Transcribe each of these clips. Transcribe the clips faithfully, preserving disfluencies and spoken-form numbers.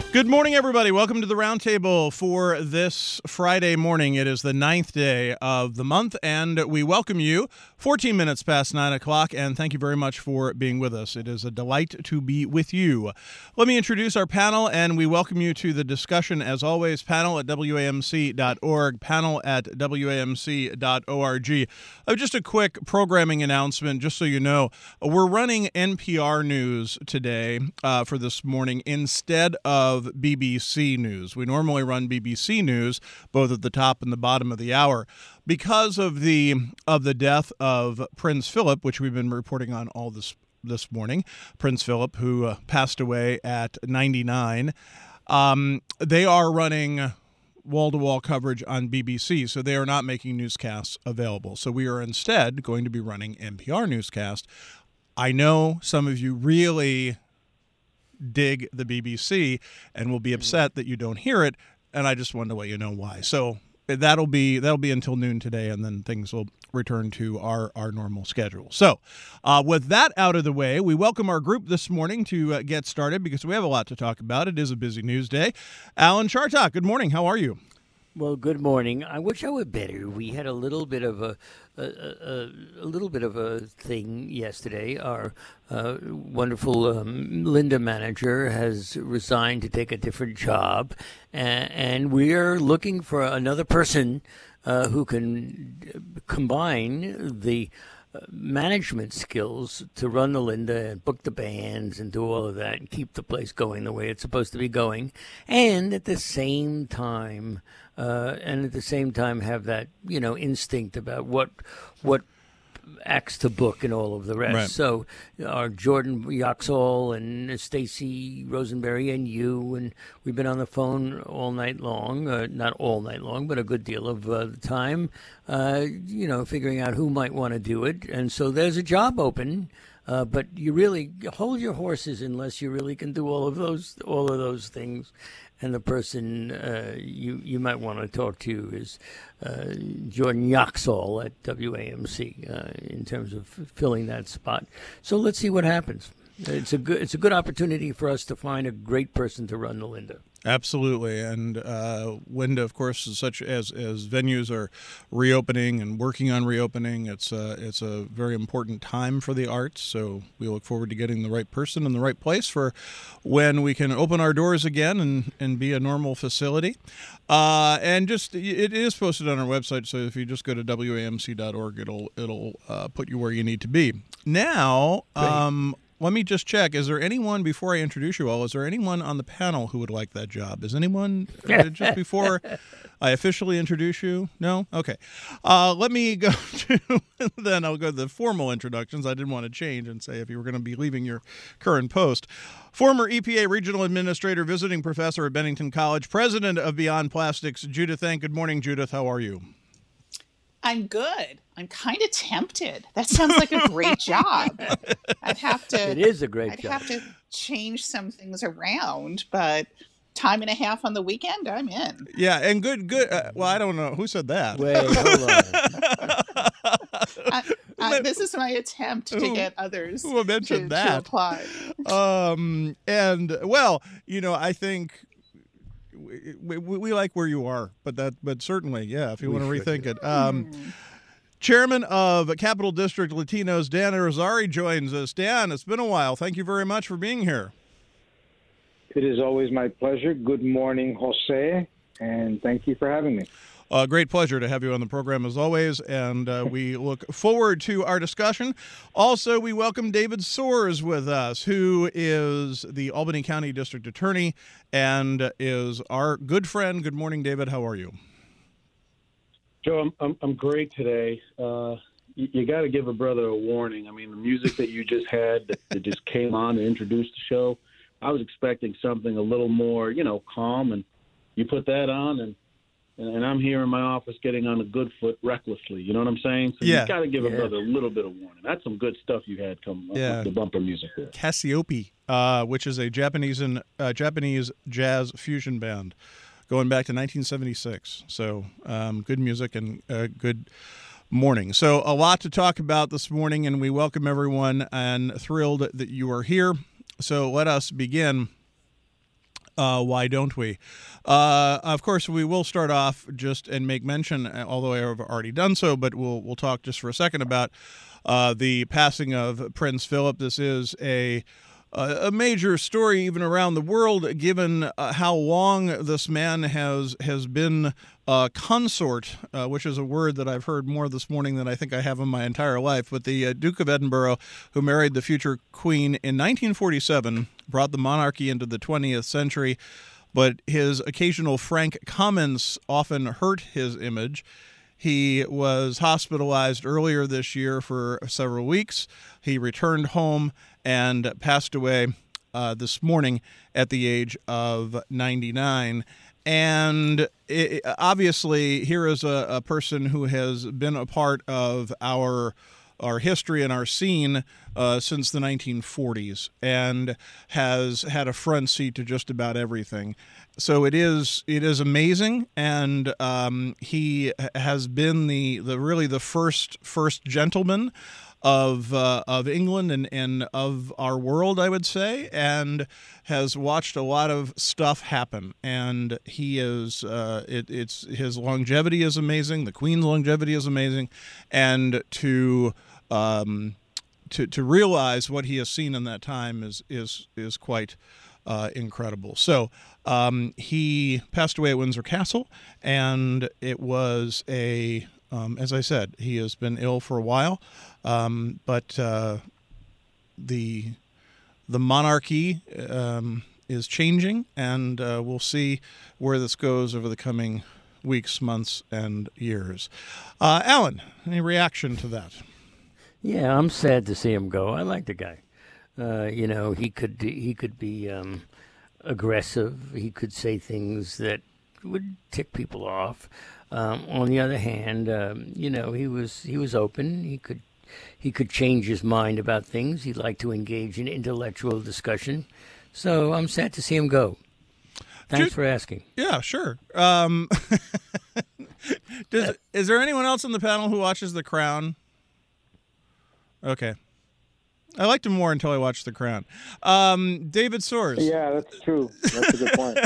Good morning, everybody. Welcome to the Roundtable for this Friday morning. It is the ninth day of the month, and we welcome you fourteen minutes past nine o'clock, and thank you very much for being with us. It is a delight to be with you. Let me introduce our panel, and we welcome you to the discussion, as always, panel at W A M C dot org, panel at W A M C dot org. Uh, just a quick programming announcement, just so you know. We're running N P R News today uh, for this morning instead of B B C News. We normally run B B C News both at the top and the bottom of the hour. Because of the of the death of Prince Philip, which we've been reporting on all this this morning, Prince Philip, who uh, passed away at ninety-nine, um, they are running wall-to-wall coverage on B B C, so they are not making newscasts available. So we are instead going to be running N P R Newscast. I know some of you really dig the B B C and will be upset that you don't hear it, and I just wanted to let you know why. So that'll be that'll be until noon today, and then things will return to our, our normal schedule. So uh, with that out of the way, we welcome our group this morning to uh, get started because we have a lot to talk about. It is a busy news day. Alan Chartock, good morning. How are you? Well, good morning. I wish I were better. We had a little bit of a a, a, a little bit of a thing yesterday. Our uh, wonderful um, Linda manager has resigned to take a different job, and, and we are looking for another person uh, who can combine the management skills to run the Linda and book the bands and do all of that and keep the place going the way it's supposed to be going, and at the same time, uh, and at the same time have that, you know, instinct about what what acts to book and all of the rest. Right. So our Jordan Yaxall and Stacy Rosenberry and you, and we've been on the phone all night long, uh, not all night long, but a good deal of uh, the time, uh, you know, figuring out who might want to do it. And so there's a job open, uh, but you really hold your horses unless you really can do all of those, all of those things. And the person uh, you you might want to talk to is uh, Jordan Yaxall at W A M C uh, in terms of filling that spot. So let's see what happens. It's a good it's a good opportunity for us to find a great person to run the Linda. Absolutely, and uh, Linda, of course, such as as venues are reopening and working on reopening, it's a, it's a very important time for the arts. So we look forward to getting the right person in the right place for when we can open our doors again and, and be a normal facility. Uh, and just it is posted on our website, so if you just go to W A M C dot org, it'll it'll uh, put you where you need to be. Now. Um, Let me just check. Is there anyone, before I introduce you all, is there anyone on the panel who would like that job? Is anyone, uh, just before I officially introduce you? No? Okay. Uh, let me go to, then I'll go to the formal introductions. I didn't want to change and say if you were going to be leaving your current post. Former E P A Regional Administrator, visiting professor at Bennington College, president of Beyond Plastics, Judith Enck. Good morning, Judith. How are you? I'm good. I'm kind of tempted. That sounds like a great job. I'd have to. It is a great I'd job. have to change some things around, but time and a half on the weekend, I'm in. Yeah, and good, good. Uh, well, I don't know who said that. Wait, hold on. I, I, this is my attempt to get others who mentioned to, that? to apply. Um, and well, you know, I think. We, we, we like where you are, but that, but certainly, yeah. If you we want to rethink it, um, mm. Chairman of Capital District Latinos, Dan Irizarry, joins us. Dan, it's been a while. Thank you very much for being here. It is always my pleasure. Good morning, Jose, and thank you for having me. Uh, great pleasure to have you on the program as always, and uh, we look forward to our discussion. Also, we welcome David Soares with us, who is the Albany County District Attorney and is our good friend. Good morning, David. How are you? Joe, I'm I'm, I'm great today. Uh, you you got to give a brother a warning. I mean, the music that you just had that, that just came on to introduce the show, I was expecting something a little more, you know, calm, and you put that on, and And I'm here in my office getting on a good foot recklessly. You know what I'm saying? So yeah. you got to give yeah. a brother a little bit of warning. That's some good stuff you had come up yeah. with the bumper music there. Cassiope, uh, which is a Japanese and uh, Japanese jazz fusion band going back to nineteen seventy-six. So um, good music and uh, good morning. So a lot to talk about this morning, and we welcome everyone and thrilled that you are here. So let us begin. Uh, why don't we? Uh, of course, we will start off just and make mention, although I have already done so, but we'll we'll talk just for a second about uh, the passing of Prince Philip. This is a a major story even around the world, given uh, how long this man has has been a consort, uh, which is a word that I've heard more this morning than I think I have in my entire life. But the uh, Duke of Edinburgh, who married the future Queen in nineteen forty-seven, brought the monarchy into the twentieth century, but his occasional frank comments often hurt his image. He was hospitalized earlier this year for several weeks. He returned home and passed away uh, this morning at the age of ninety-nine. And it, obviously, here is a, a person who has been a part of our our history and our scene uh, since the nineteen forties, and has had a front seat to just about everything. So it is it is amazing, and um, he has been the, the really the first first gentleman of uh, of England and, and of our world, I would say, and has watched a lot of stuff happen. And he is uh, it, it's his longevity is amazing. The Queen's longevity is amazing, and to um, to to realize what he has seen in that time is is is quite uh, incredible. So um, he passed away at Windsor Castle, and it was a Um, as I said, he has been ill for a while, um, but uh, the the monarchy um, is changing, and uh, we'll see where this goes over the coming weeks, months, and years. Uh, Alan, any reaction to that? Yeah, I'm sad to see him go. I like the guy. Uh, you know, he could he could be um, aggressive. He could say things that would tick people off. Um, on the other hand, um, you know, he was he was open. He could he could change his mind about things. He liked to engage in intellectual discussion. So I'm sad to see him go. Thanks Ju- for asking. Yeah, sure. Um, does, is there anyone else on the panel who watches The Crown? Okay. I liked him more until I watched The Crown. Um, David Soares. Yeah, that's true. That's a good point.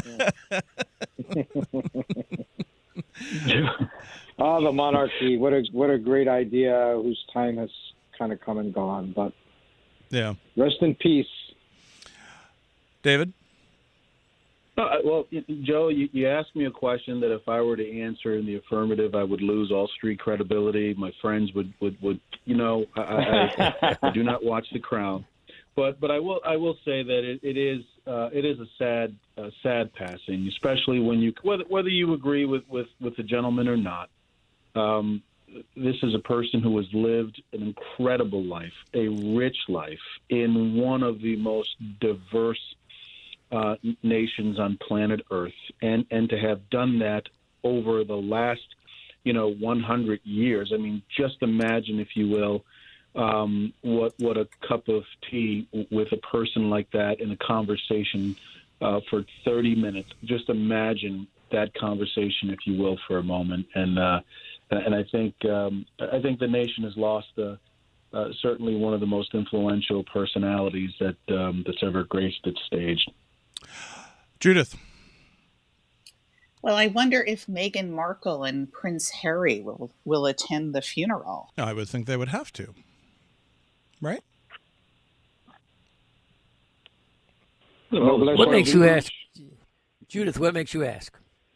Yeah. Oh, the monarchy! What a what a great idea, whose time has kind of come and gone. But yeah, rest in peace, David. Uh, well, Joe, you, you asked me a question that if I were to answer in the affirmative, I would lose all street credibility. My friends would, would, would you know, I, I, I do not watch The Crown, but but I will I will say that it, it is uh, it is a sad uh, sad passing, especially when you whether whether you agree with, with, with the gentleman or not. Um, this is a person who has lived an incredible life, a rich life in one of the most diverse Uh, nations on planet Earth, and and to have done that over the last, you know, one hundred years. I mean, just imagine, if you will, um, what what a cup of tea with a person like that in a conversation uh, for thirty minutes. Just imagine that conversation, if you will, for a moment. And uh, and I think um, I think the nation has lost uh, uh, certainly one of the most influential personalities that um, that's ever graced its stage. Judith. Well, I wonder if Meghan Markle and Prince Harry will, will attend the funeral. I would think they would have to, right? Well, what makes you ask, Judith? What makes you ask?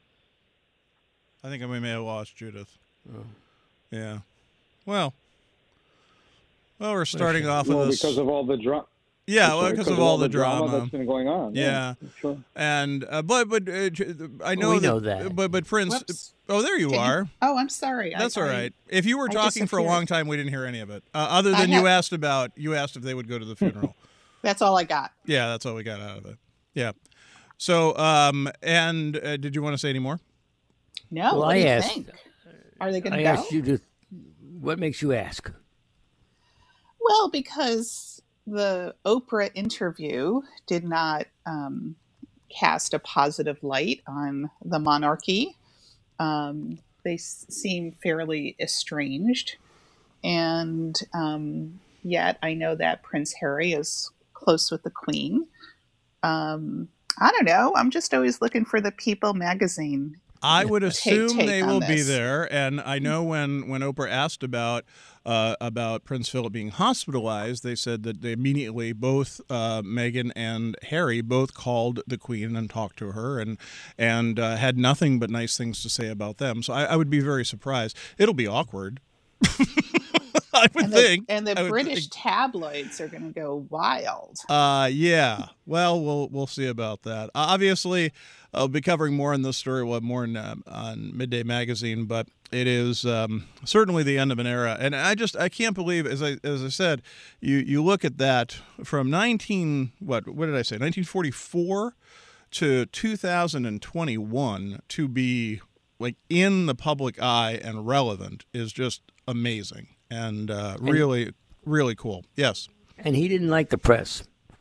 I think we may have lost Judith. Oh. Yeah. Well. Well, we're starting off well, with this because of all the drama. Yeah, well, because, because of all the, the drama. drama that's been going on. Yeah, yeah sure. And uh, but but uh, I know we that, know that. But but Prince. Whoops. Oh, there you Can are. You, oh, I'm sorry. That's I, all right. I, if you were I talking for a long time, we didn't hear any of it. Uh, other than have, you asked about, you asked if they would go to the funeral. That's all I got. Yeah, that's all we got out of it. Yeah. So, um, and uh, did you want to say any more? No. Well, what I do you asked. think? Are they going to I go? asked you to. What makes you ask? Well, because the Oprah interview did not um, cast a positive light on the monarchy. Um, they s- seem fairly estranged. And um, yet I know that Prince Harry is close with the Queen. Um, I don't know. I'm just always looking for the People magazine. I would assume take they on will be this. there, and I know when, when Oprah asked about uh, about Prince Philip being hospitalized, they said that they immediately both uh, Meghan and Harry both called the Queen and talked to her, and and uh, had nothing but nice things to say about them. So I, I would be very surprised. It'll be awkward. I would and the, think. And the I would British think. tabloids are going to go wild. Uh, yeah. Well, we'll we'll see about that. Obviously, I'll be covering more on this story. We'll have more in, uh, on Midday Magazine, but it is um, certainly the end of an era. And I just I can't believe, as I as I said, you you look at that from nineteen what what did I say nineteen forty-four to two thousand twenty-one to be like in the public eye and relevant is just amazing and uh, really really cool. Yes. And he didn't like the press.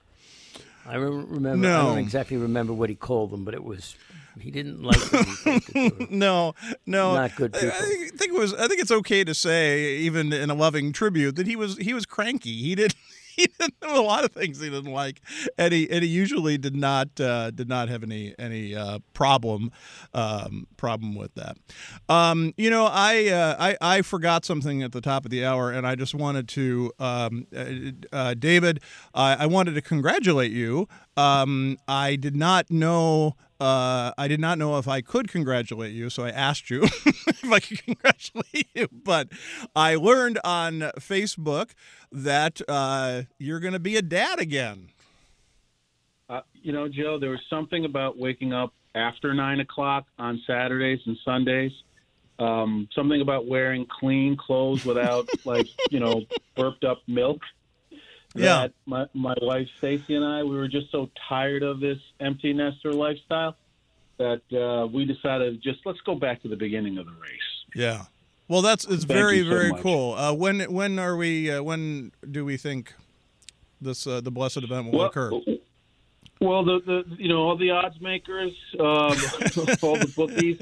I re- remember. No. I don't exactly remember what he called them, but it was he didn't like them. He thought that they were No, no, not good people. I think it was. I think it's okay to say, even in a loving tribute, that he was he was cranky. He did. He did a lot of things he didn't like, and he and he usually did not uh, did not have any any uh, problem um, problem with that. Um, you know, I, uh, I I forgot something at the top of the hour, and I just wanted to, um, uh, uh, David, I, I wanted to congratulate you. Um, I did not know. Uh, I did not know if I could congratulate you, so I asked you if I could congratulate you. But I learned on Facebook that uh, you're going to be a dad again. Uh, you know, Joe, there was something about waking up after nine o'clock on Saturdays and Sundays. Um, something about wearing clean clothes without, like, you know, burped up milk. Yeah. That my, my wife Stacy and I, we were just so tired of this empty nester lifestyle that uh, we decided just let's go back to the beginning of the race. Yeah. Well, that's it's Thank very you so very much. cool. Uh, when when are we? Uh, when do we think this uh, the blessed event will Well, occur? Well, the, the you know all the odds makers, um, all the bookies,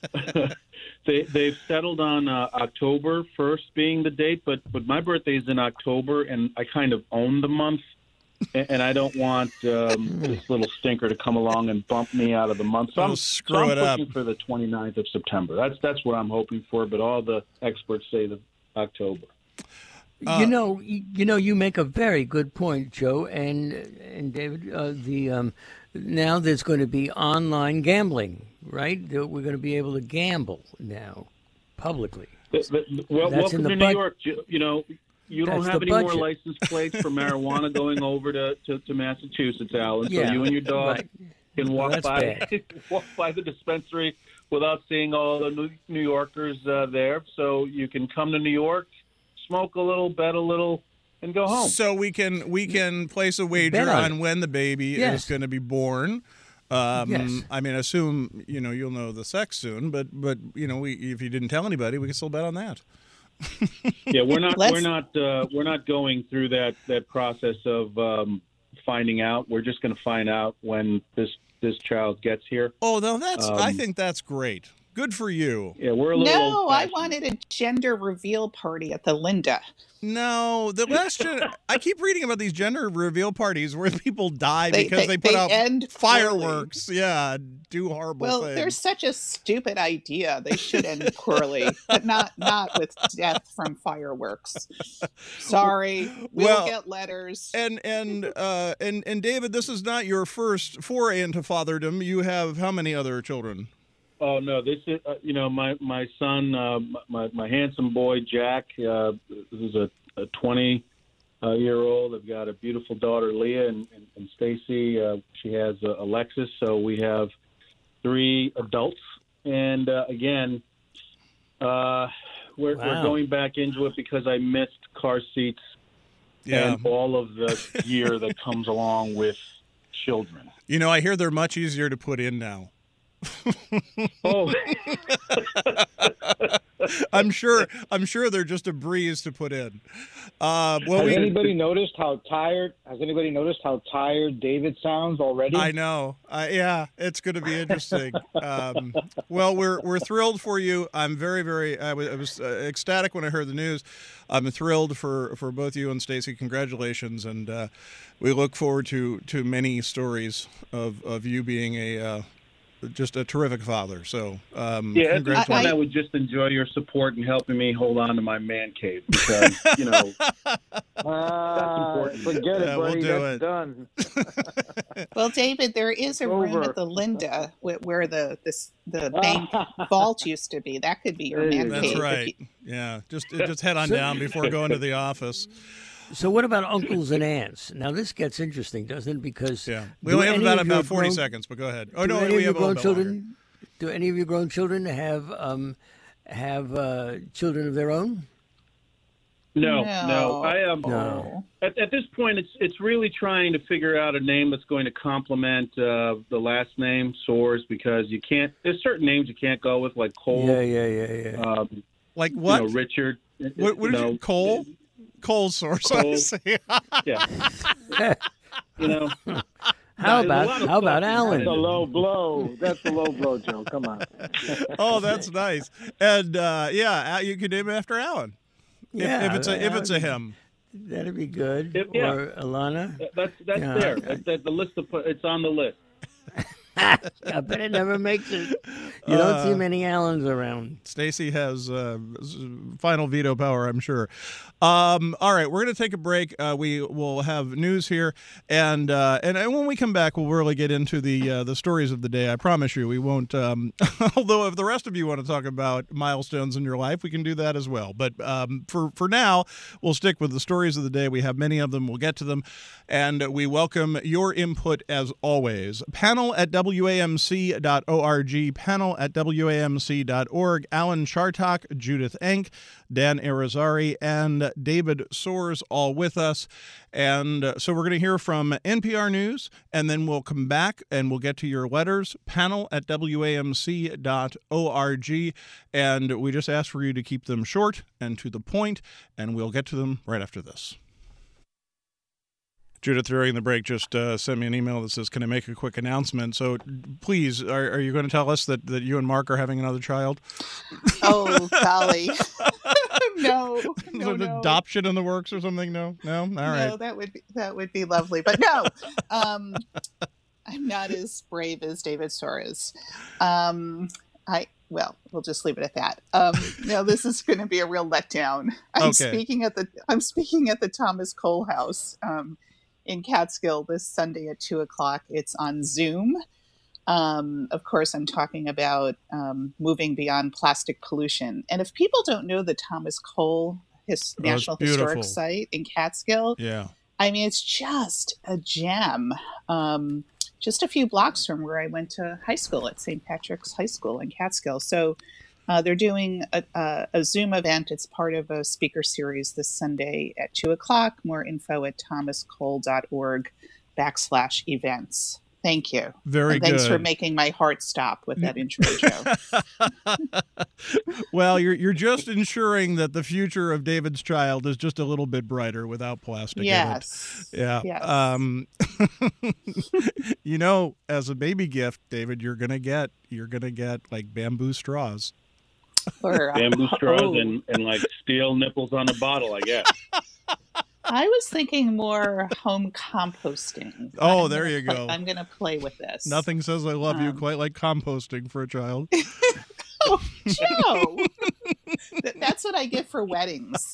they they've settled on uh, October first being the date. But but my birthday is in October, and I kind of own the month, and, and I don't want um, this little stinker to come along and bump me out of the month. So It'll I'm, screw so I'm it up. pushing for the twenty-ninth of September. That's that's what I'm hoping for. But all the experts say the October. Uh, you know, you, you know, you make a very good point, Joe, and and David. Uh, the um, now there's going to be online gambling, right? We're going to be able to gamble now publicly. The, the, well, That's welcome in the to bud- New York. You, you know, you don't That's have the any more budget. license plates for marijuana going over to, to, to Massachusetts, Alan. Yeah, so you and your dog right. can walk That's by bad. walk by the dispensary without seeing all the New, New Yorkers uh, there. So you can come to New York, smoke a little, bet a little, and go home. So we can we can place a wager Bet on on it. when the baby Yes. is going to be born. Um, Yes. I mean, assume you know you'll know the sex soon, but but you know we if you didn't tell anybody, we can still bet on that. Yeah, we're not Let's- we're not uh, we're not going through that that process of um, finding out. We're just going to find out when this this child gets here. Oh, no, that's I Um, think that's great. Good for you. Yeah, we're a little. No, I old-fashioned. wanted a gender reveal party at the Linda. No, the last gen- I keep reading about these gender reveal parties where people die They- because they- they, put they out end fireworks. Yeah, do horrible Well, things. there's such a stupid idea. They should end poorly, but not not with death from fireworks. Sorry, we'll Well, get letters. And and uh and and David, this is not your first foray into fatherdom. You have how many other children? Oh no, this is uh, you know my my son, uh, my my handsome boy Jack, uh, who's a, a twenty uh, year old. I've got a beautiful daughter Leah and and, and Stacy. Uh, she has uh, Alexis. So we have three adults. And uh, again, uh, we're, Wow. we're going back into it because I missed car seats Yeah. and all of the gear that comes along with children. You know, I hear they're much easier to put in now. Oh, I'm sure. I'm sure they're just a breeze to put in. Uh, well, Has we, anybody noticed how tired? Has anybody noticed how tired David sounds already? I know. Uh, yeah, it's going to be interesting. Um, well, we're we're thrilled for you. I'm very, very. I was, I was uh, ecstatic when I heard the news. I'm thrilled for, for both you and Stacey. Congratulations, and uh, we look forward to, to many stories of, of you being a uh, just a terrific father. So, um, Yeah, at this point, congratulations. I would just enjoy your support and helping me hold on to my man cave because, you know, Ah, important. forget Yeah, it, we'll buddy. do That's it. done. Well, David, there is a room Over. at the Linda where, where the this the bank vault used to be. That could be your man That's cave. if right. you- Yeah, just just head on So- down before going to the office. So what about uncles and aunts? Now this gets interesting, doesn't it? Because Yeah, we do only have any about of your about forty grown- seconds, but go ahead. Oh do no, any we of have your a grown little bit longer. children? Do any of your grown children have um, have uh, children of their own? no, No. no. I am. No. At, at this point, it's it's really trying to figure out a name that's going to complement uh, the last name Soares because you can't. There's certain names you can't go with, like Cole, Yeah, yeah, yeah, yeah. um, Like what? you know, Richard. what what you is know, it? Cole? Cold source. Cole. I say. Yeah. You know. How there's a about lot of how about stuff Alan? That's a low blow. That's a low blow, Joe. Come on. Oh, that's nice. And uh, yeah, you can name it after Alan. If, Yeah, if it's a if that it's a would be- him. That'd be good. If- yeah. Or Alana. That's that's Yeah, there. I- That's, that's the list of it's on the list. I bet it never makes it. You don't see Uh, many Allens around. Stacy has uh, s- final veto power, I'm sure. Um, all right, we're going to take a break. Uh, we will have news here, and uh, and and when we come back, we'll really get into the uh, the stories of the day. I promise you, we won't. Um, although, if the rest of you want to talk about milestones in your life, we can do that as well. But um, for for now, we'll stick with the stories of the day. We have many of them. We'll get to them, and we welcome your input as always. Panel at W A M C dot org, panel at W A M C dot org. Alan Chartock, Judith Enck, Dan Arizari, and David Soares all with us. And uh, so we're going to hear from N P R News, and then we'll come back and we'll get to your letters, panel at W A M C dot org. And we just ask for you to keep them short and to the point, and we'll get to them right after this. Judith, during the break, just uh, sent me an email that says, can I make a quick announcement? So please, are, are you going to tell us that, that you and Mark are having another child? Oh, golly. no. Is No, there an no. adoption in the works or something? No? No? All right. No, that would be, that would be lovely. But no, um, I'm not as brave as David Soares. Um, I well, we'll just leave it at that. Um, no, this is going to be a real letdown. I'm Okay. speaking at the I'm speaking at the Thomas Cole House um, in Catskill this Sunday at two o'clock. It's on Zoom. Um, of course, I'm talking about um, moving beyond plastic pollution. And if people don't know the Thomas Cole His- Oh, it's National beautiful. Historic Site in Catskill, Yeah. I mean, it's just a gem. Um, just a few blocks from where I went to high school at Saint Patrick's High School in Catskill. So uh, they're doing a, a, a Zoom event. It's part of a speaker series this Sunday at two o'clock. More info at thomascole.org backslash events. Thank you. Very and thanks good. for making my heart stop with that intro, Joe. Well, you're you're just ensuring that the future of David's child is just a little bit brighter without plastic Yes. in it. Yeah. Yes. Um, you know, as a baby gift, David, you're gonna get you're gonna get like bamboo straws. Or, uh, Bamboo straws oh. and, and like steel nipples on a bottle, I guess. I was thinking more home composting. Oh, I'm there gonna you play- go. I'm going to play with this. Nothing says I love you Um, quite like composting for a child. Oh, Joe. Th- That's what I get for weddings.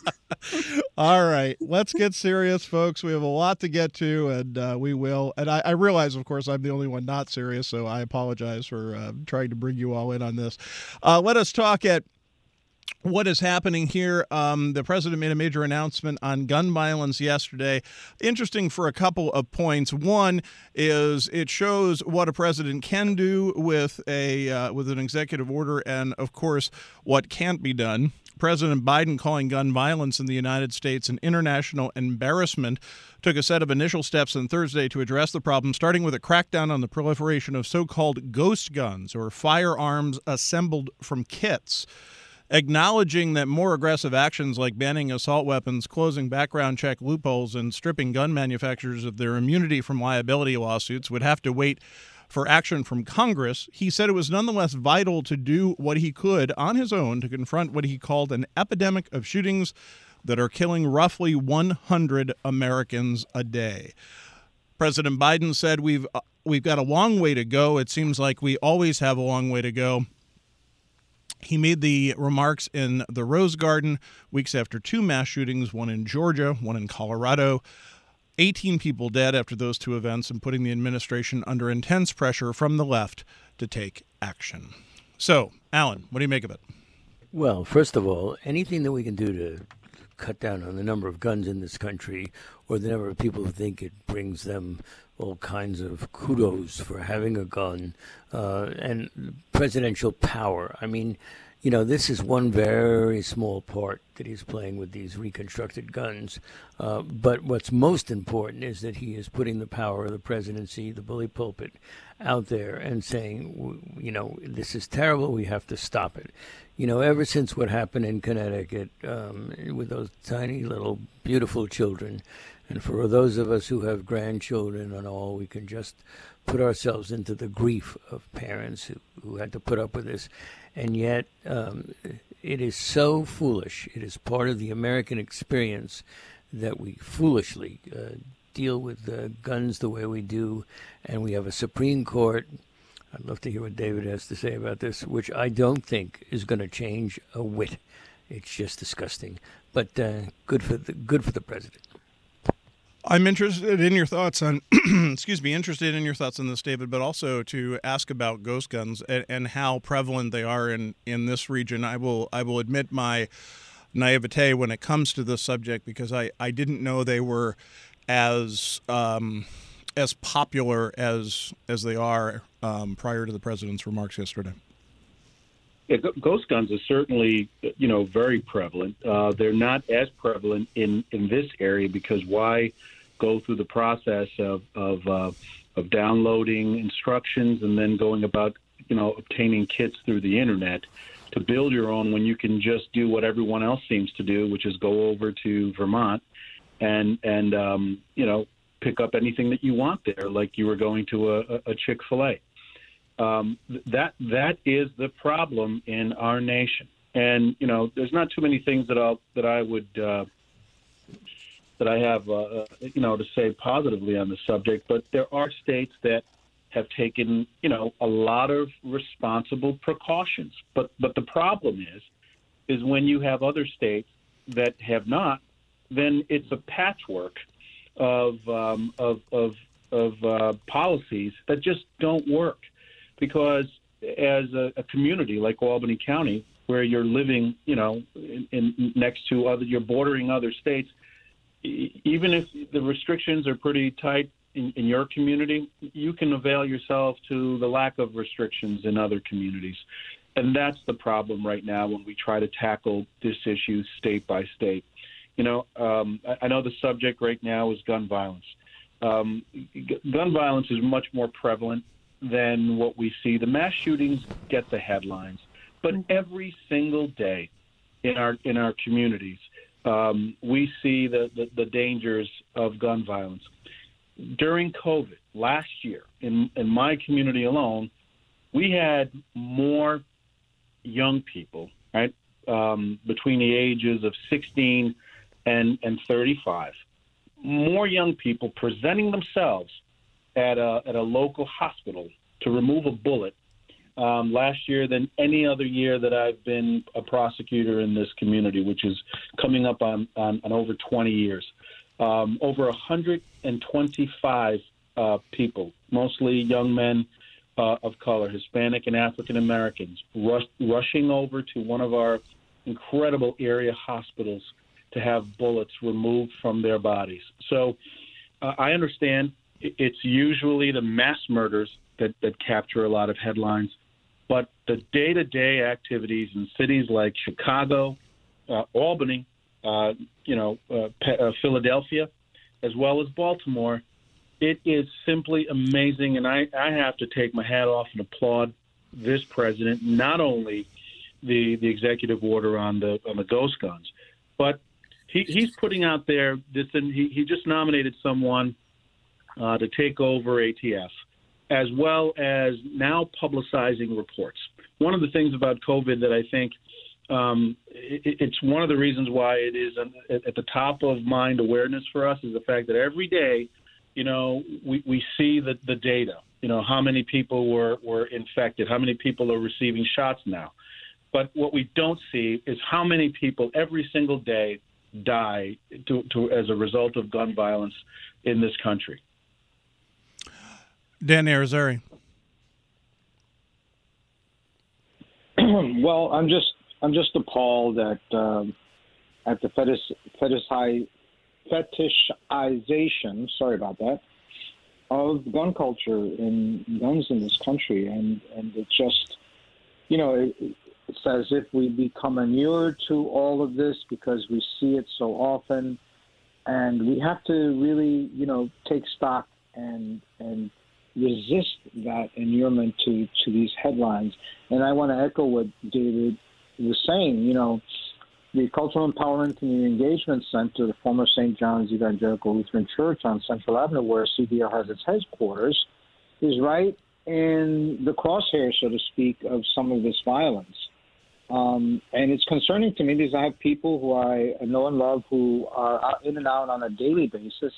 All right, let's get serious, folks. We have a lot to get to, and uh, we will. And I, I realize, of course, I'm the only one not serious, so I apologize for uh, trying to bring you all in on this. Uh, let us talk at what is happening here. Um, the president made a major announcement on gun violence yesterday. Interesting for a couple of points. One is it shows what a president can do with a uh, with an executive order, and of course what can't be done. President Biden, calling gun violence in the United States an international embarrassment, took a set of initial steps on Thursday to address the problem, starting with a crackdown on the proliferation of so-called ghost guns, or firearms assembled from kits. acknowledging that more aggressive actions like banning assault weapons, closing background check loopholes, and stripping gun manufacturers of their immunity from liability lawsuits would have to wait for action from Congress. He said it was nonetheless vital to do what he could on his own to confront what he called an epidemic of shootings that are killing roughly one hundred Americans a day. President Biden said we've uh, we've got a long way to go. It seems like we always have a long way to go. He made the remarks in the Rose Garden weeks after two mass shootings, one in Georgia, one in Colorado. eighteen people dead after those two events, and putting the administration under intense pressure from the left to take action. So, Alan, what do you make of it? Well, first of all, anything that we can do to cut down on the number of guns in this country, or the number of people who think it brings them all kinds of kudos for having a gun, uh, and presidential power. I mean, you know, this is one very small part that he's playing with these reconstructed guns. Uh, but what's most important is that he is putting the power of the presidency, the bully pulpit, out there and saying, you know, this is terrible. We have to stop it. You know, ever since what happened in Connecticut um, with those tiny little beautiful children, and for those of us who have grandchildren and all, we can just put ourselves into the grief of parents who, who had to put up with this. And yet um, it is so foolish. It is part of the American experience that we foolishly uh, deal with uh, guns the way we do. And we have a Supreme Court. I'd love to hear what David has to say about this, which I don't think is going to change a whit. It's just disgusting. But uh, good for the, good for the president. I'm interested in your thoughts on, excuse me, interested in your thoughts on this, David, but also to ask about ghost guns and, and how prevalent they are in, in this region. I will I will admit my naivete when it comes to this subject, because I, I didn't know they were as um, as popular as as they are um, prior to the president's remarks yesterday. Yeah, ghost guns are certainly, you know, very prevalent. Uh, they're not as prevalent in, in this area, because why go through the process of of, uh, of downloading instructions and then going about, you know, obtaining kits through the internet to build your own when you can just do what everyone else seems to do, which is go over to Vermont and and um, you know, pick up anything that you want there, like you were going to a, a Chick-fil-A. Um, that that is the problem in our nation, and you know, there's not too many things that I that I would uh, that I have uh, you know to say positively on the subject. But there are states that have taken you know a lot of responsible precautions. But but the problem is is when you have other states that have not, then it's a patchwork of um, of of, of uh, policies that just don't work. Because as a, a community like Albany County, where you're living, you know, in, in next to other, you're bordering other states, e- even if the restrictions are pretty tight in, in your community, you can avail yourself to the lack of restrictions in other communities. And that's the problem right now when we try to tackle this issue state by state. You know, um, I, I know the subject right now is gun violence. Um, g- gun violence is much more prevalent than what we see. The mass shootings get the headlines, but every single day in our in our communities, um, we see the, the, the dangers of gun violence. During COVID last year, in, in my community alone, we had more young people, right, um, between the ages of sixteen and, and thirty-five, more young people presenting themselves at a at a local hospital to remove a bullet um, last year than any other year that I've been a prosecutor in this community, which is coming up on, on, on over twenty years. Um, over one hundred twenty-five uh, people, mostly young men uh, of color, Hispanic and African Americans, rush, rushing over to one of our incredible area hospitals to have bullets removed from their bodies. So uh, I understand it's usually the mass murders that, that capture a lot of headlines, but the day-to-day activities in cities like Chicago, uh, Albany, uh, you know, uh, uh, Philadelphia, as well as Baltimore, it is simply amazing. And I, I have to take my hat off and applaud this president, not only the the executive order on the on the ghost guns. But he, he's putting out there this, and he, he just nominated someone uh, to take over A T F, as well as now publicizing reports. One of the things about COVID that I think um, it, it's one of the reasons why it is at the top of mind awareness for us is the fact that every day, you know, we, we see the, the data, you know, how many people were, were infected, how many people are receiving shots now. But what we don't see is how many people every single day die to, to, as a result of gun violence in this country. Dan Irizarry. Well, I'm just I'm just appalled at um, at the fetish, fetish, fetishization. Sorry about that. Of gun culture and guns in this country, and and it just, you know, it, it's as if we become inured to all of this because we see it so often, and we have to really, you know, take stock and and resist that inurement to, to these headlines. And I want to echo what David was saying. You know, the Cultural Empowerment and Engagement Center, the former Saint John's Evangelical Lutheran Church on Central Avenue, where C D L has its headquarters, is right in the crosshair, so to speak, of some of this violence. Um, and it's concerning to me because I have people who I know and love who are out, in and out on a daily basis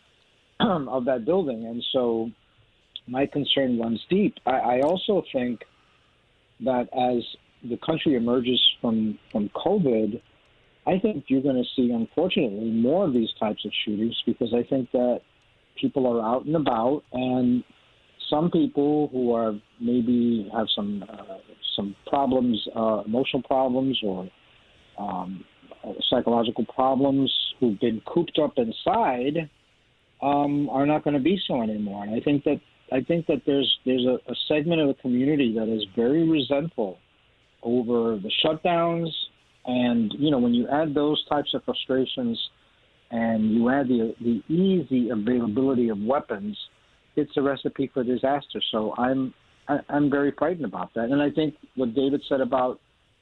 of that building. And so my concern runs deep. I, I also think that as the country emerges from, from COVID, I think you're going to see, unfortunately, more of these types of shootings because I think that people are out and about, and some people who are maybe have some uh, some problems, uh, emotional problems or um, psychological problems, who've been cooped up inside, um, are not going to be so anymore. And I think that I think that there's there's a, a segment of the community that is very resentful over the shutdowns, and you know, when you add those types of frustrations, and you add the the easy availability of weapons, it's a recipe for disaster. So I'm I, I'm very frightened about that, and I think what David said about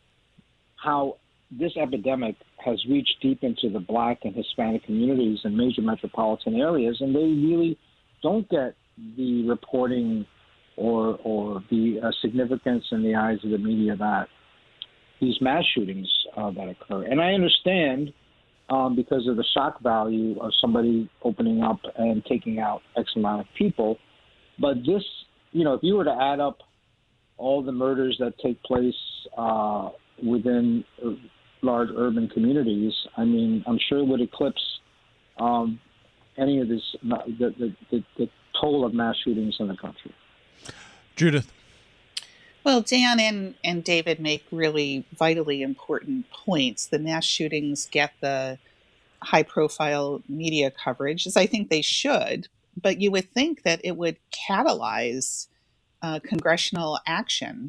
how this epidemic has reached deep into the Black and Hispanic communities in major metropolitan areas, and they really don't get the reporting or or the uh, significance in the eyes of the media that these mass shootings uh, that occur. And I understand um, because of the shock value of somebody opening up and taking out X amount of people. But this, you know, if you were to add up all the murders that take place uh, within large urban communities, I mean, I'm sure it would eclipse um, any of this, the, the, the, the toll of mass shootings in the country. Judith. Well, Dan and, and David make really vitally important points. The mass shootings get the high-profile media coverage, as I think they should, but you would think that it would catalyze uh, congressional action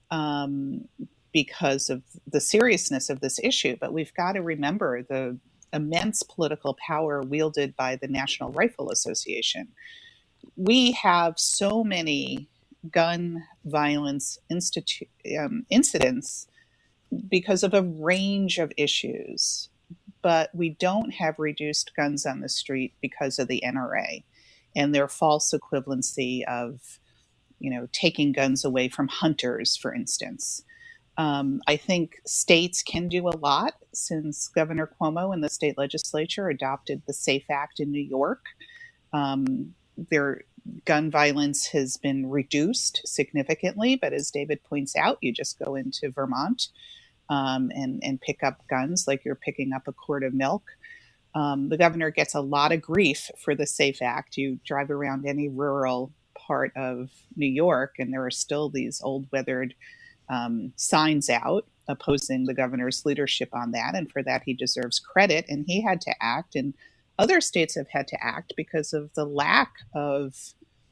um, because of the seriousness of this issue. But we've got to remember the immense political power wielded by the National Rifle Association. We have so many gun violence institu- um, incidents because of a range of issues, but we don't have reduced guns on the street because of the N R A and their false equivalency of, you know, taking guns away from hunters, for instance. Um, I think states can do a lot since Governor Cuomo and the state legislature adopted the SAFE Act in New York. Um, their gun violence has been reduced significantly, but as David points out, you just go into Vermont um, and, and pick up guns like you're picking up a quart of milk. Um, the governor gets a lot of grief for the SAFE Act. You drive around any rural part of New York, and there are still these old weathered um, signs out opposing the governor's leadership on that. And for that, he deserves credit. And he had to act, and other states have had to act because of the lack of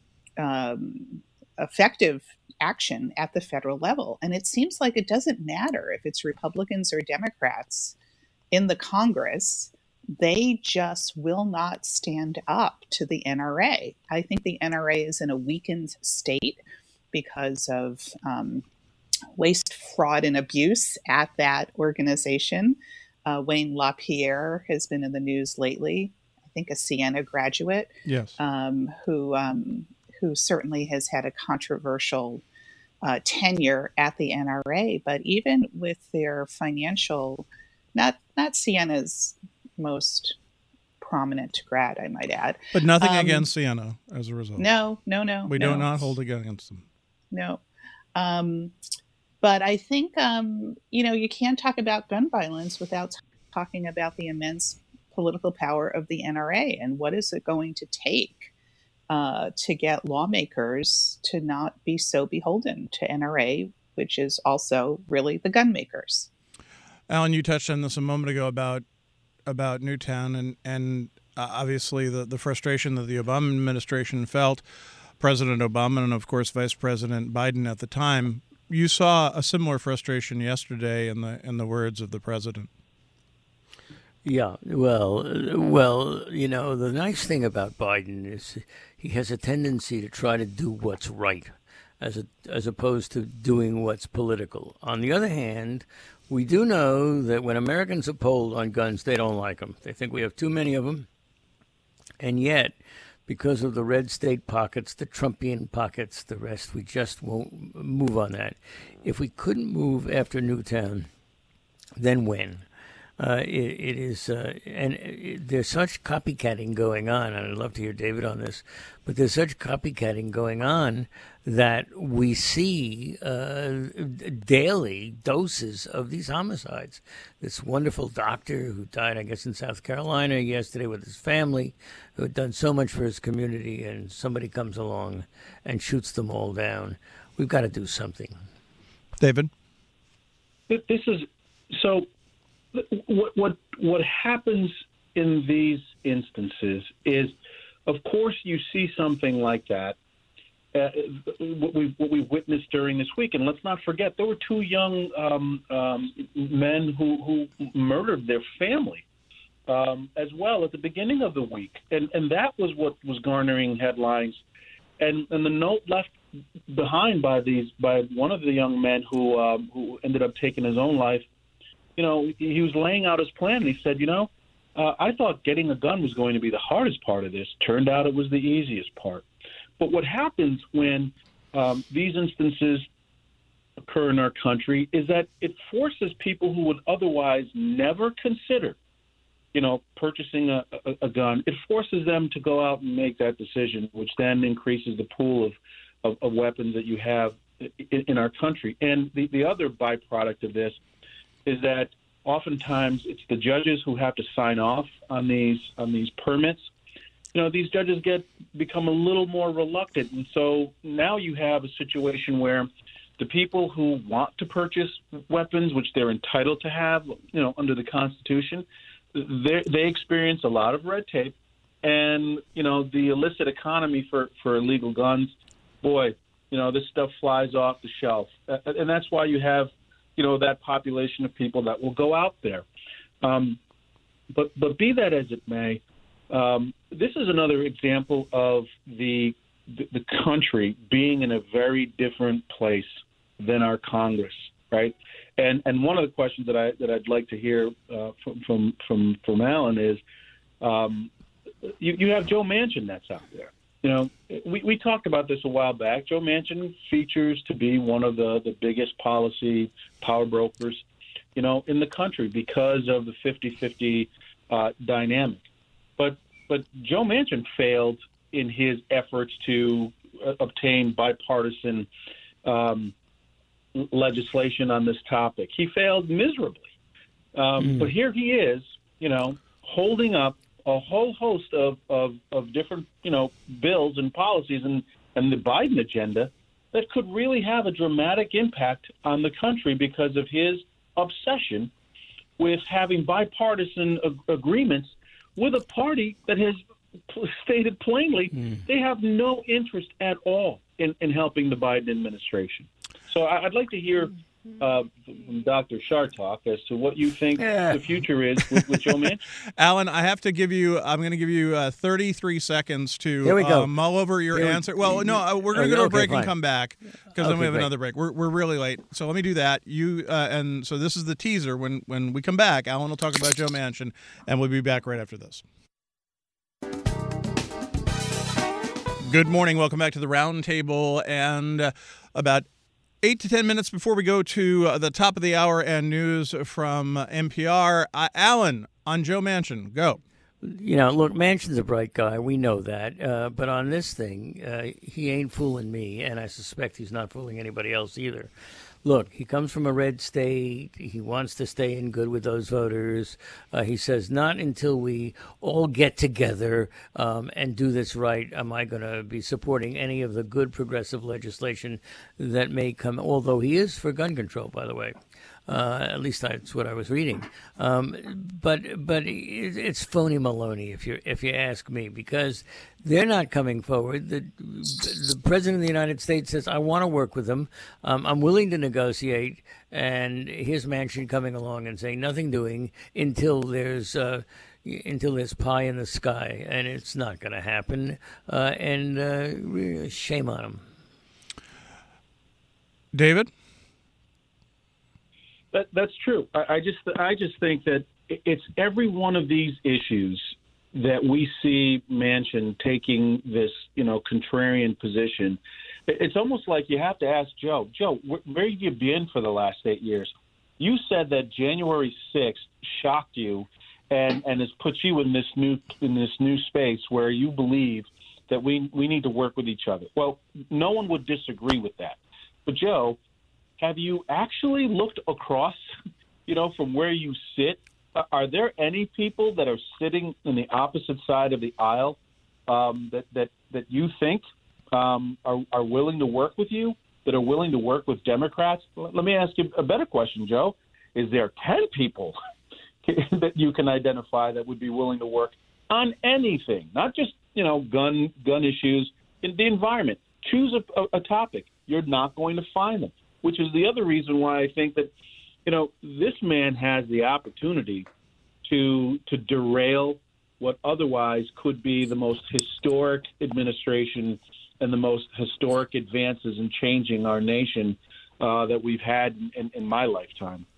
um, effective action at the federal level. And it seems like it doesn't matter if it's Republicans or Democrats in the Congress. They just will not stand up to the N R A. I think the N R A is in a weakened state because of um, waste, fraud, and abuse at that organization. Uh, Wayne LaPierre has been in the news lately. I think a Siena graduate, yes, um, who um, who certainly has had a controversial uh, tenure at the N R A. But even with their financial, not not Siena's most prominent grad, I might add. But nothing um, against Siena as a result. No, no, no. We no. do not hold it against them. No. Um, but I think, um, you know, you can't talk about gun violence without t- talking about the immense political power of the N R A and what is it going to take uh, to get lawmakers to not be so beholden to N R A, which is also really the gun makers. Alan, you touched on this a moment ago about about Newtown and, and uh, obviously the, the frustration that the Obama administration felt, President Obama and, of course, Vice President Biden at the time. You saw a similar frustration yesterday in the in the words of the president. Yeah, well, well, you know, the nice thing about Biden is he has a tendency to try to do what's right, as a, as opposed to doing what's political. On the other hand, we do know that when Americans are polled on guns, they don't like them. They think we have too many of them. And yet, because of the red state pockets, the Trumpian pockets, the rest, we just won't move on that. If we couldn't move after Newtown, then when? Uh, it, it is, uh, and it, there's such copycatting going on, and I'd love to hear David on this, but there's such copycatting going on that we see uh, daily doses of these homicides. This wonderful doctor who died, I guess, in South Carolina yesterday with his family, who had done so much for his community, and somebody comes along and shoots them all down. We've got to do something. David? This is so. What what what happens in these instances is, of course, you see something like that. Uh, what we what we witnessed during this week, and let's not forget there were two young um, um, men who who murdered their family um, as well at the beginning of the week, and and that was what was garnering headlines, and and the note left behind by these by one of the young men who um, who ended up taking his own life. You know, he was laying out his plan, and he said, you know, uh, I thought getting a gun was going to be the hardest part of this. Turned out it was the easiest part. But what happens when um, these instances occur in our country is that it forces people who would otherwise never consider, you know, purchasing a, a, a gun, it forces them to go out and make that decision, which then increases the pool of, of, of weapons that you have in, in our country. And the, the other byproduct of this is that oftentimes it's the judges who have to sign off on these on these permits. You know, these judges get become a little more reluctant, and so now you have a situation where the people who want to purchase weapons, which they're entitled to have, you know, under the Constitution, they they experience a lot of red tape, and you know, the illicit economy for for illegal guns, boy, you know, this stuff flies off the shelf, and that's why you have, you know, that population of people that will go out there. Um, but but be that as it may, um, this is another example of the, the the country being in a very different place than our Congress, right? And and one of the questions that I that I'd like to hear uh, from from from from Alan is, um, you you have Joe Manchin that's out there. You know, we, we talked about this a while back. Joe Manchin features to be one of the, the biggest policy power brokers, you know, in the country because of the fifty-fifty uh, dynamic. But but Joe Manchin failed in his efforts to uh, obtain bipartisan um, legislation on this topic. He failed miserably. Um, mm. But here he is, you know, holding up a whole host of, of, of different, you know, bills and policies and, and the Biden agenda that could really have a dramatic impact on the country because of his obsession with having bipartisan ag- agreements with a party that has p- stated plainly mm. they have no interest at all in, in helping the Biden administration. So I, I'd like to hear uh, from Doctor Shartalk as to what you think Yeah. the future is with, with Joe Manchin. Alan, I have to give you, I'm going to give you uh, thirty-three seconds to Here we go. Uh, mull over your Here we- answer. Well, no, uh, we're going to Oh, go to a okay, break fine. and come back because then Okay, we have great. another break. We're, we're really late. So let me do that. You uh, And so this is the teaser. When, when we come back, Alan will talk about Joe Manchin, and we'll be back right after this. Good morning. Welcome back to the Roundtable. And uh, about eight to ten minutes before we go to uh, the top of the hour and news from uh, N P R, uh, Alan, on Joe Manchin, go. You know, look, Manchin's a bright guy. We know that. Uh, but on this thing, uh, he ain't fooling me, and I suspect he's not fooling anybody else either. Look, he comes from a red state. He wants to stay in good with those voters. Uh, he says, not until we all get together um, and do this right am I going to be supporting any of the good progressive legislation that may come, although he is for gun control, by the way. Uh, at least that's what I was reading. Um, but but it, it's phony Maloney, if you if you ask me, because they're not coming forward. The the president of the United States says, "I want to work with them. Um, I'm willing to negotiate." And here's Manchin coming along and saying nothing doing until there's uh, until there's pie in the sky, and it's not going to happen. Uh, and uh, shame on him. David? That, that's true. I, I just I just think that it's every one of these issues that we see Manchin taking this, you know, contrarian position. It's almost like you have to ask Joe, Joe, where, where have you been for the last eight years? You said that January sixth shocked you and, and has put you in this new in this new space where you believe that we, we need to work with each other. Well, no one would disagree with that. But, Joe, have you actually looked across, you know, from where you sit? Are there any people that are sitting in the opposite side of the aisle um, that, that, that you think um, are, are willing to work with you, that are willing to work with Democrats? Let me ask you a better question, Joe. Is there ten people that you can identify that would be willing to work on anything, not just, you know, gun gun issues, in the environment? Choose a, a, a topic. You're not going to find them, which is the other reason why I think that, you know, this man has the opportunity to to derail what otherwise could be the most historic administration and the most historic advances in changing our nation uh, that we've had in, in my lifetime.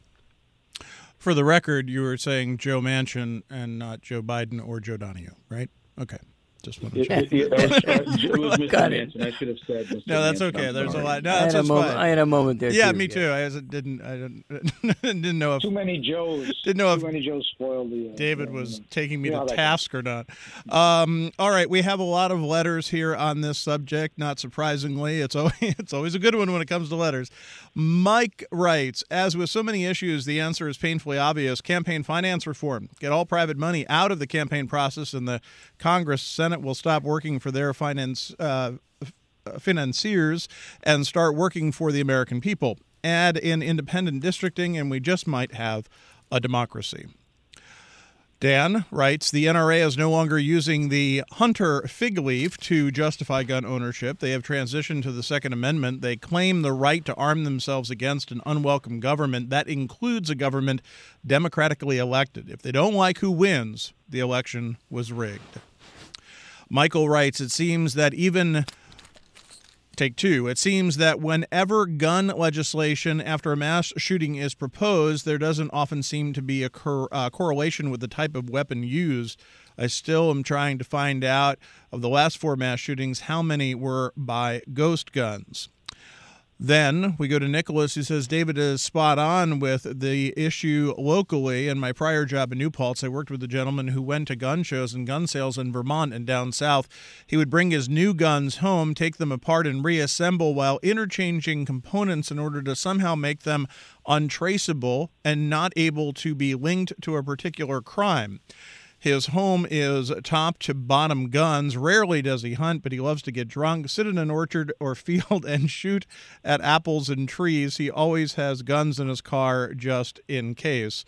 For the record, you were saying Joe Manchin and not Joe Biden or Joe Donahue, right? Okay. Just want to check. It, it, it, was, it was Mister Got it. Manchin. I should have said Mister No, that's Manchin. okay. I'm There's sorry. a lot. No, I that's, had, a that's moment, fine. I had a moment there, Yeah, too. me too. I was- didn't. I didn't, didn't know if Too many Joes. Didn't know if Too many Joes spoiled the. Uh, David uh, was you know. taking me You know to how that task or not. Um, all right, we have a lot of letters here on this subject. Not surprisingly, it's always, it's always a good one when it comes to letters. Mike writes, as with so many issues, the answer is painfully obvious. Campaign finance reform. Get all private money out of the campaign process, and the Congress, Senate will stop working for their finance uh, financiers and start working for the American people. Add in independent districting, and we just might have a democracy. Dan writes, the N R A is no longer using the Hunter fig leaf to justify gun ownership. They have transitioned to the Second Amendment. They claim the right to arm themselves against an unwelcome government. That includes a government democratically elected. If they don't like who wins, the election was rigged. Michael writes, it seems that even... Take two. It seems that whenever gun legislation after a mass shooting is proposed, there doesn't often seem to be a cor- uh, correlation with the type of weapon used. I still am trying to find out, of the last four mass shootings, how many were by ghost guns. Then we go to Nicholas, who says, David is spot on with the issue locally. In my prior job in New Paltz, I worked with a gentleman who went to gun shows and gun sales in Vermont and down south. He would bring his new guns home, take them apart, and reassemble while interchanging components in order to somehow make them untraceable and not able to be linked to a particular crime. His home is top to bottom guns. Rarely does he hunt, but he loves to get drunk, sit in an orchard or field, and shoot at apples and trees. He always has guns in his car just in case.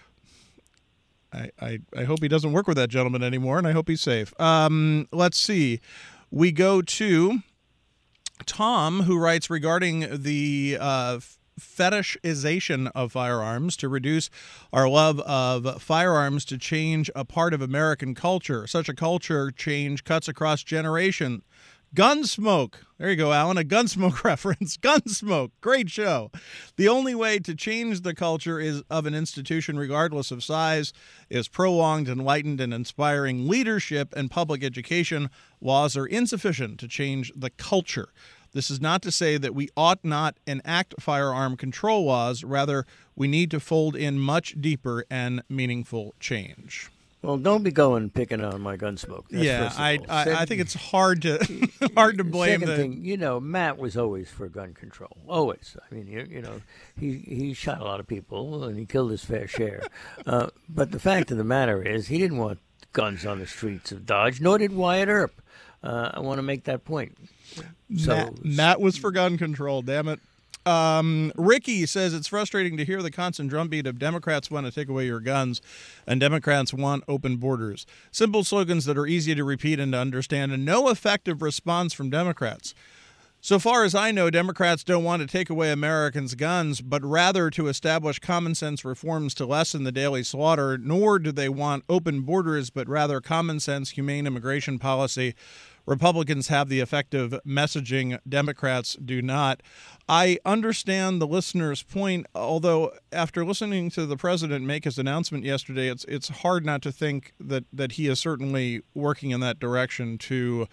I, I, I hope he doesn't work with that gentleman anymore, and I hope he's safe. Um, let's see. We go to Tom, who writes regarding the uh, fetishization of firearms, to reduce our love of firearms, to change a part of American culture. Such a culture change cuts across generation. Gunsmoke. There you go, Alan. A Gunsmoke reference. Gunsmoke. Great show. The only way to change the culture is of an institution, regardless of size, is prolonged, enlightened, and inspiring leadership and public education. Laws are insufficient to change the culture. This is not to say that we ought not enact firearm control laws. Rather, we need to fold in much deeper and meaningful change. Well, don't be going picking on my Gunsmoke. That's yeah, I, I Second, I think it's hard to hard to blame second the thing, you know, Matt was always for gun control. Always. I mean, you, you know, he he shot a lot of people and he killed his fair share. Uh, but the fact of the matter is, he didn't want guns on the streets of Dodge, nor did Wyatt Earp. Uh, I want to make that point. So Matt, Matt was for gun control. Damn it. Um, Ricky says it's frustrating to hear the constant drumbeat of Democrats want to take away your guns and Democrats want open borders. Simple slogans that are easy to repeat and to understand, and no effective response from Democrats. So far as I know, Democrats don't want to take away Americans' guns, but rather to establish common sense reforms to lessen the daily slaughter, nor do they want open borders, but rather common sense, humane immigration policy. Republicans have the effective messaging. Democrats do not. I understand the listener's point, although after listening to the president make his announcement yesterday, it's it's hard not to think that, that he is certainly working in that direction to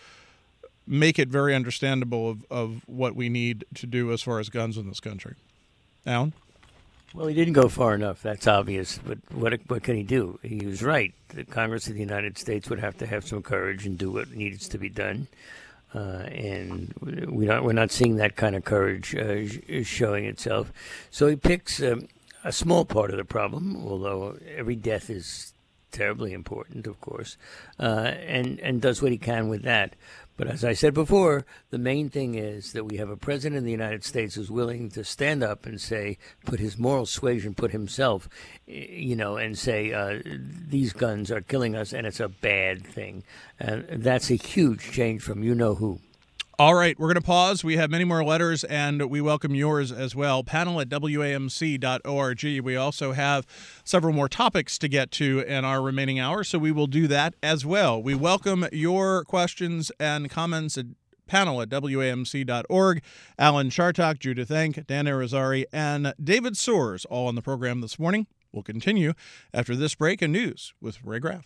make it very understandable of, of what we need to do as far as guns in this country. Alan? Well, he didn't go far enough. That's obvious. But what what can he do? He was right. The Congress of the United States would have to have some courage and do what needs to be done. Uh, and we're not, we're not seeing that kind of courage uh, showing itself. So he picks um, a small part of the problem, although every death is terribly important, of course, uh, and, and does what he can with that. But as I said before, the main thing is that we have a president of the United States who's willing to stand up and say, put his moral suasion, put himself, you know, and say, uh, these guns are killing us and it's a bad thing. And that's a huge change from you-know-who. All right, we're going to pause. We have many more letters, and we welcome yours as well. Panel at W A M C dot org. We also have several more topics to get to in our remaining hour, so we will do that as well. We welcome your questions and comments at panel at W A M C dot org. Alan Chartock, Judith Enck, Dan Arizari, and David Soares all on the program this morning. We'll continue after this break and news with Ray Graff.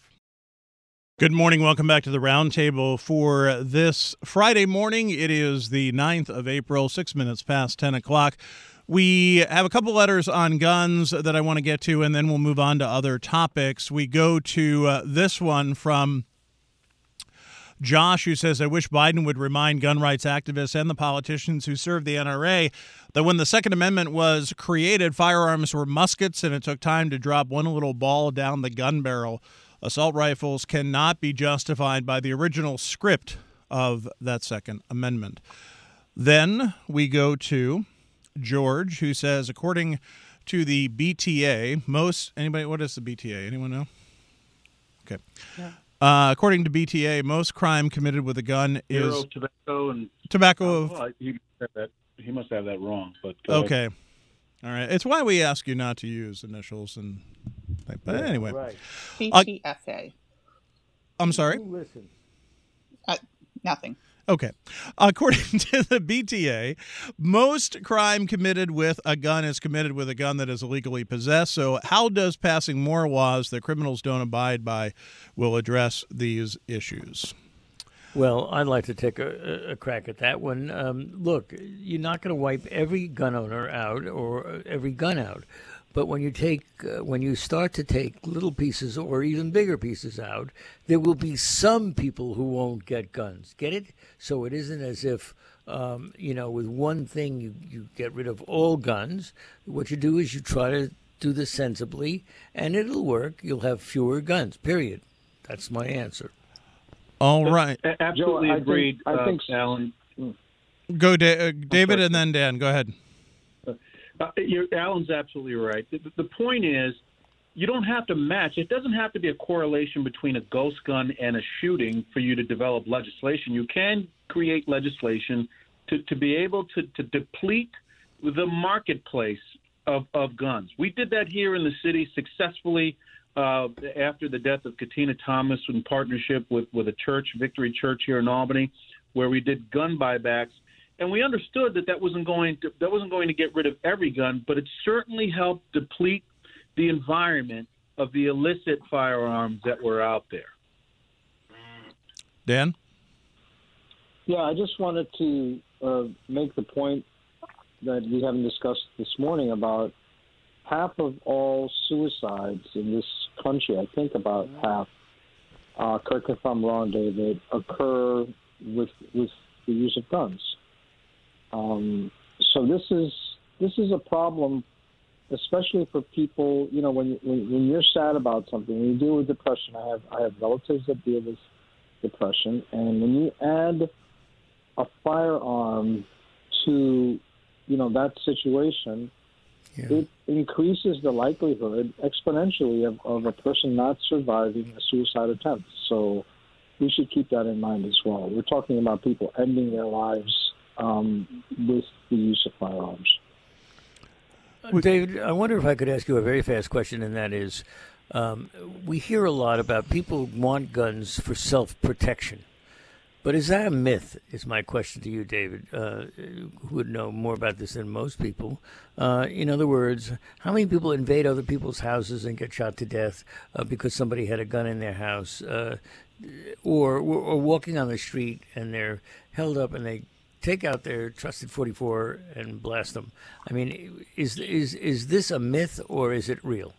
Good morning. Welcome back to the Roundtable for this Friday morning. It is the ninth of April, six minutes past ten o'clock. We have a couple letters on guns that I want to get to, and then we'll move on to other topics. We go to uh, this one from Josh, who says, I wish Biden would remind gun rights activists and the politicians who serve the N R A that when the Second Amendment was created, firearms were muskets, and it took time to drop one little ball down the gun barrel. Assault rifles cannot be justified by the original script of that Second Amendment. Then we go to George, who says, according to the B T A, most, anybody, what is the B T A? Anyone know? Okay. Yeah. Uh, according to B T A, most crime committed with a gun is Zero, tobacco and tobacco. Uh, well, he, must have that, he must have that wrong. But okay. Ahead. All right. It's why we ask you not to use initials and. But yeah, anyway, right. B T F A. Uh, I'm sorry. Listen. Uh, nothing. Okay. According to the B T A, most crime committed with a gun is committed with a gun that is illegally possessed. So how does passing more laws that criminals don't abide by will address these issues? Well, I'd like to take a, a crack at that one. Um, look, you're not going to wipe every gun owner out or every gun out. But when you take, uh, when you start to take little pieces or even bigger pieces out, there will be some people who won't get guns. Get it? So it isn't as if, um, you know, with one thing you, you get rid of all guns. What you do is you try to do this sensibly, and it'll work. You'll have fewer guns, period. That's my answer. All right. Absolutely Joe, I agreed, think, I uh, think, Alan. Go, da- uh, David, and then Dan. Go ahead. Uh, you're, Alan's absolutely right. The, the point is, you don't have to match. It doesn't have to be a correlation between a ghost gun and a shooting for you to develop legislation. You can create legislation to, to be able to, to deplete the marketplace of, of guns. We did that here in the city successfully uh, after the death of Katina Thomas in partnership with, with a church, Victory Church here in Albany, where we did gun buybacks. And we understood that that wasn't going to, that wasn't going to get rid of every gun, but it certainly helped deplete the environment of the illicit firearms that were out there. Dan? Yeah, I just wanted to uh, make the point that we haven't discussed this morning about half of all suicides in this country, I think about half, uh, correct me if I'm wrong, David, occur with with the use of guns. Um, so this is this is a problem, especially for people. You know, when, when when you're sad about something, when you deal with depression. I have I have relatives that deal with depression, and when you add a firearm to, you know, that situation, yeah. it increases the likelihood exponentially of, of a person not surviving a suicide attempt. So we should keep that in mind as well. We're talking about people ending their lives um, with the use of firearms. Uh, David, I wonder if I could ask you a very fast question, and that is, um, we hear a lot about people want guns for self-protection. But is that a myth, is my question to you, David, uh, who would know more about this than most people. Uh, in other words, how many people invade other people's houses and get shot to death uh, because somebody had a gun in their house, uh, or, or walking on the street and they're held up and they take out their trusted forty-four and blast them? I mean, is is is this a myth or is it real?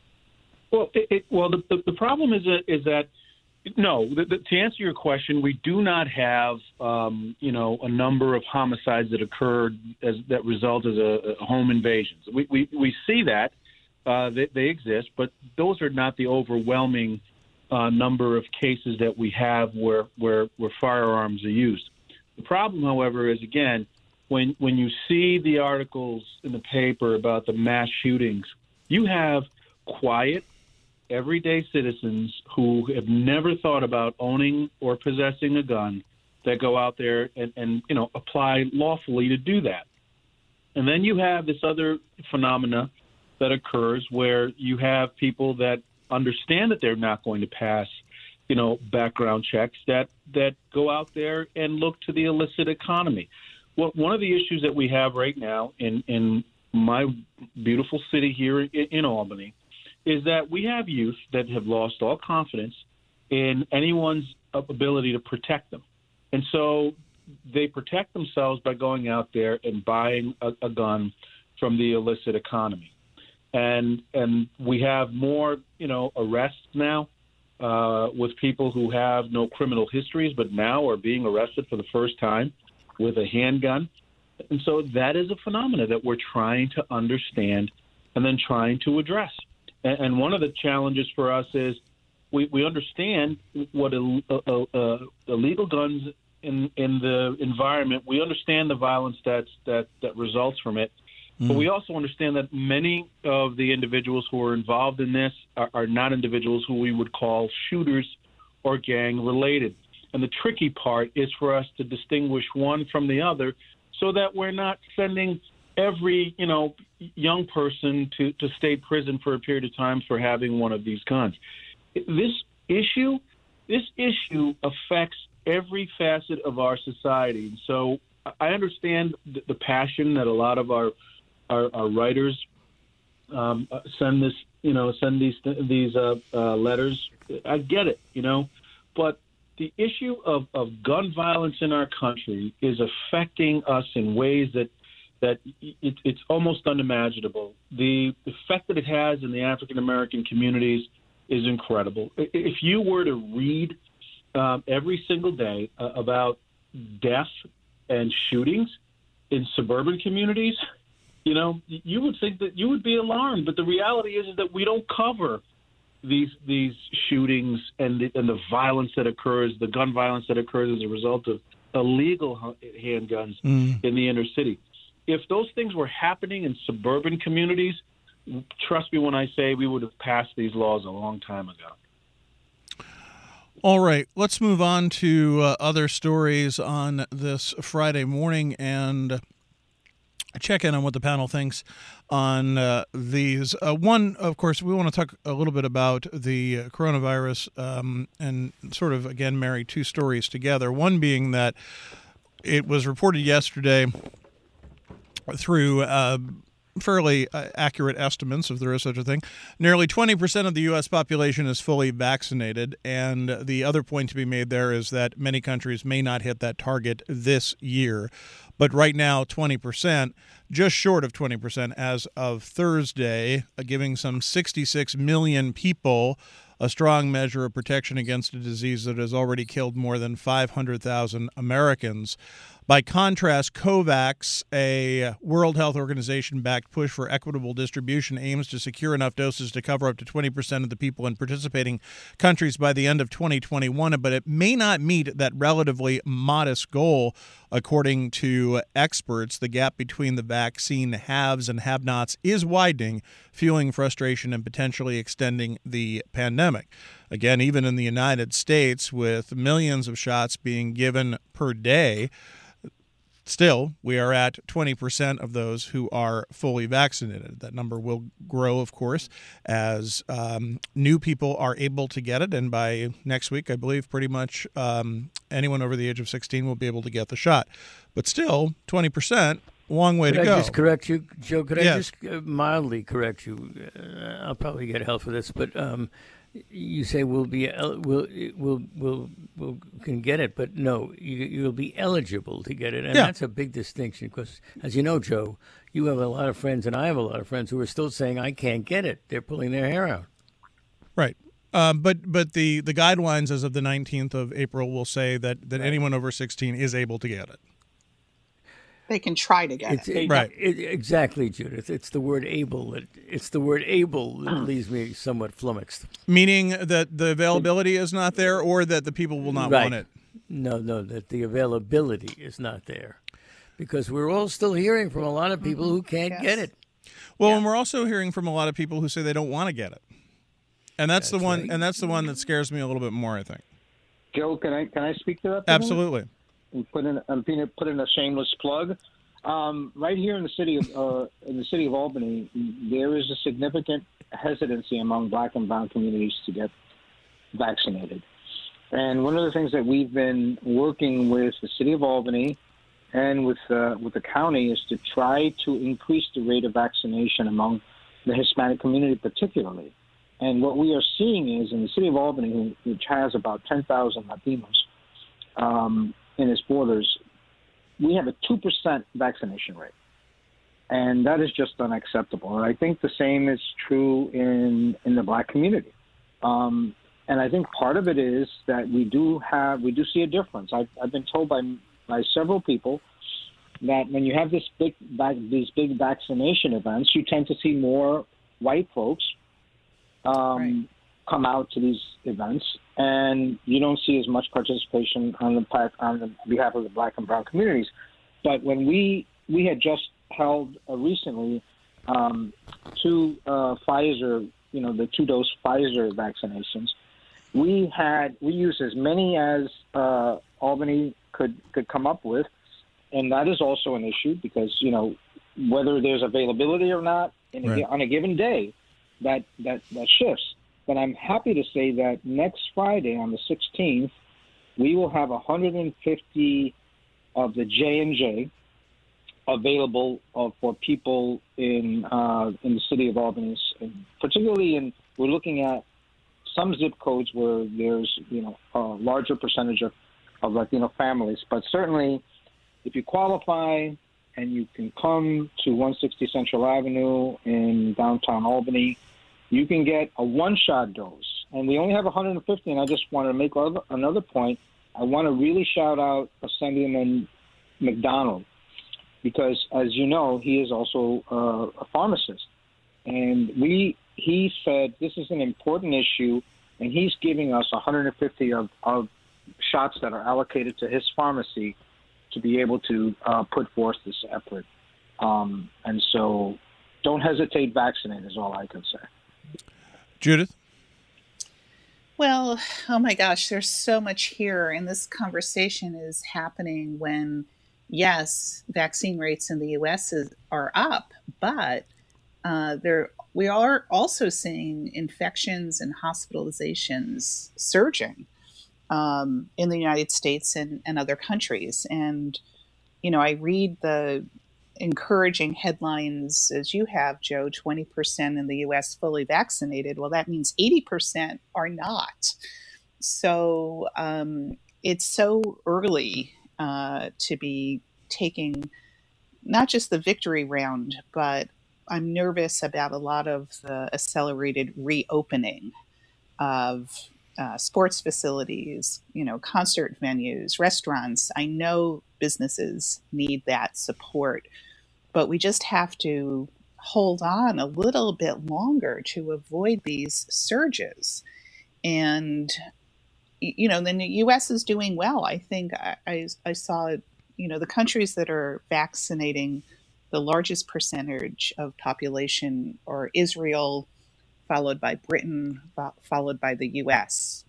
Well, it, it, well, the, the the problem is that, is that no. The, the, to answer your question, we do not have um, you know a number of homicides that occurred as that result as a, a home invasions. We we, we see that uh, they, they exist, but those are not the overwhelming uh, number of cases that we have where where where firearms are used. The problem, however, is, again, when when you see the articles in the paper about the mass shootings, you have quiet, everyday citizens who have never thought about owning or possessing a gun that go out there and, and you know, apply lawfully to do that. And then you have this other phenomena that occurs where you have people that understand that they're not going to pass you know, background checks that, that go out there and look to the illicit economy. Well, one of the issues that we have right now in, in my beautiful city here in, in Albany is that we have youth that have lost all confidence in anyone's ability to protect them. And so they protect themselves by going out there and buying a, a gun from the illicit economy. And, and we have more, you know, arrests now. Uh, with people who have no criminal histories, but now are being arrested for the first time with a handgun. And so that is a phenomena that we're trying to understand and then trying to address. And, and one of the challenges for us is we, we understand what Ill, uh, uh, illegal guns in, in the environment, we understand the violence that's, that, that results from it. But we also understand that many of the individuals who are involved in this are, are not individuals who we would call shooters or gang-related. And the tricky part is for us to distinguish one from the other so that we're not sending every, you know, young person to, to state prison for a period of time for having one of these guns. This issue, this issue affects every facet of our society. And so I understand the, the passion that a lot of our Our, our writers um, send this, you know, send these these uh, uh, letters. I get it, you know, but the issue of, of gun violence in our country is affecting us in ways that that it, it's almost unimaginable. The effect that it has in the African American communities is incredible. If you were to read um, every single day uh, about death and shootings in suburban communities, you know, you would think that you would be alarmed, but the reality is, is that we don't cover these these shootings and the, and the violence that occurs, the gun violence that occurs as a result of illegal handguns mm. in the inner city. If those things were happening in suburban communities, trust me when I say we would have passed these laws a long time ago. All right, let's move on to uh, other stories on this Friday morning. And check in on what the panel thinks on uh, these. Uh, one, of course, we want to talk a little bit about the coronavirus um, and sort of, again, marry two stories together. One being that it was reported yesterday through uh, fairly uh, accurate estimates, if there is such a thing, nearly twenty percent of the U S population is fully vaccinated. And the other point to be made there is that many countries may not hit that target this year. But right now, twenty percent, just short of twenty percent as of Thursday, uh, giving some sixty-six million people a strong measure of protection against a disease that has already killed more than five hundred thousand Americans. By contrast, COVAX, a World Health Organization-backed push for equitable distribution, aims to secure enough doses to cover up to twenty percent of the people in participating countries by the end of twenty twenty-one, but it may not meet that relatively modest goal, according to experts. The gap between the vaccine haves and have-nots is widening, fueling frustration and potentially extending the pandemic. Again, even in the United States, with millions of shots being given per day, still, we are at twenty percent of those who are fully vaccinated. That number will grow, of course, as um, new people are able to get it. And by next week, I believe pretty much um, anyone over the age of sixteen will be able to get the shot. But still, twenty percent, long way Could to I go. just correct you, Joe? Could Yes. I just uh, mildly correct you? Uh, I'll probably get hell for this, but um, you say we'll be el- we'll we'll we'll we'll can get it, but no, you you'll be eligible to get it, and Yeah. that's a big distinction because, as you know, Joe, you have a lot of friends, and I have a lot of friends who are still saying I can't get it. They're pulling their hair out. Right. Um, but but the, the guidelines as of the nineteenth of April will say that, that anyone over sixteen is able to get it. They can try to get It's, it. it, Right. it, exactly, Judith. It's the word able. That, it's the word able that leaves me somewhat flummoxed. Meaning that the availability is not there or that the people will not Right. want it. No, no, that the availability is not there. Because we're all still hearing from a lot of people who can't Yes. get it. Well, Yeah. and we're also hearing from a lot of people who say they don't want to get it. And that's, That's the one right. and that's the one that scares me a little bit more, I think. Joe, can I can I speak to that? for a minute? Absolutely. And put in I'm being put in a shameless plug. Um, right here in the city of uh, in the city of Albany, there is a significant hesitancy among Black and Brown communities to get vaccinated. And one of the things that we've been working with the city of Albany and with uh, with the county is to try to increase the rate of vaccination among the Hispanic community, particularly. And what we are seeing is in the city of Albany, which has about ten thousand Latinos um, in its borders, we have a two percent vaccination rate. And that is just unacceptable. And I think the same is true in, in the Black community. Um, and I think part of it is that we do have, we do see a difference. I've, I've been told by, by several people that when you have this big, these big vaccination events, you tend to see more white folks um, Right. come out to these events, and you don't see as much participation on the part- on the behalf of the Black and Brown communities. But when we we had just held uh, recently um, two uh, Pfizer, you know, the two dose Pfizer vaccinations, we had we used as many as uh, Albany could could come up with, and that is also an issue because you know whether there's availability or not in a, Right. on a given day, that that that shifts. But I'm happy to say that next Friday, on the sixteenth, we will have one hundred fifty of the J and J available uh, for people in uh, in the city of Albany, and particularly in we're looking at some zip codes where there's you know a larger percentage of, of Latino families. But certainly, if you qualify and you can come to one sixty Central Avenue in downtown Albany, you can get a one-shot dose. And we only have one hundred fifty, and I just want to make other, another point. I want to really shout out Assemblyman McDonald, because, as you know, he is also uh, a pharmacist. And we he said this is an important issue, and he's giving us one hundred fifty of, of shots that are allocated to his pharmacy to be able to uh, put forth this effort. Um, and so don't hesitate, vaccinate is all I can say. Judith? Well, oh my gosh, there's so much here. And this conversation is happening when yes, vaccine rates in the U S is, are up, but uh, there we are also seeing infections and hospitalizations surging um, in the United States and, and other countries. And, you know, I read the encouraging headlines as you have, Joe, twenty percent in the U S fully vaccinated. Well, that means eighty percent are not. So um, it's so early uh, to be taking not just the victory round, but I'm nervous about a lot of the accelerated reopening of uh, sports facilities, you know, concert venues, restaurants. I know businesses need that support, but we just have to hold on a little bit longer to avoid these surges. And, you know, then the U S is doing well. I think I, I, I saw, you know, the countries that are vaccinating the largest percentage of population are Israel, followed by Britain, followed by the U S.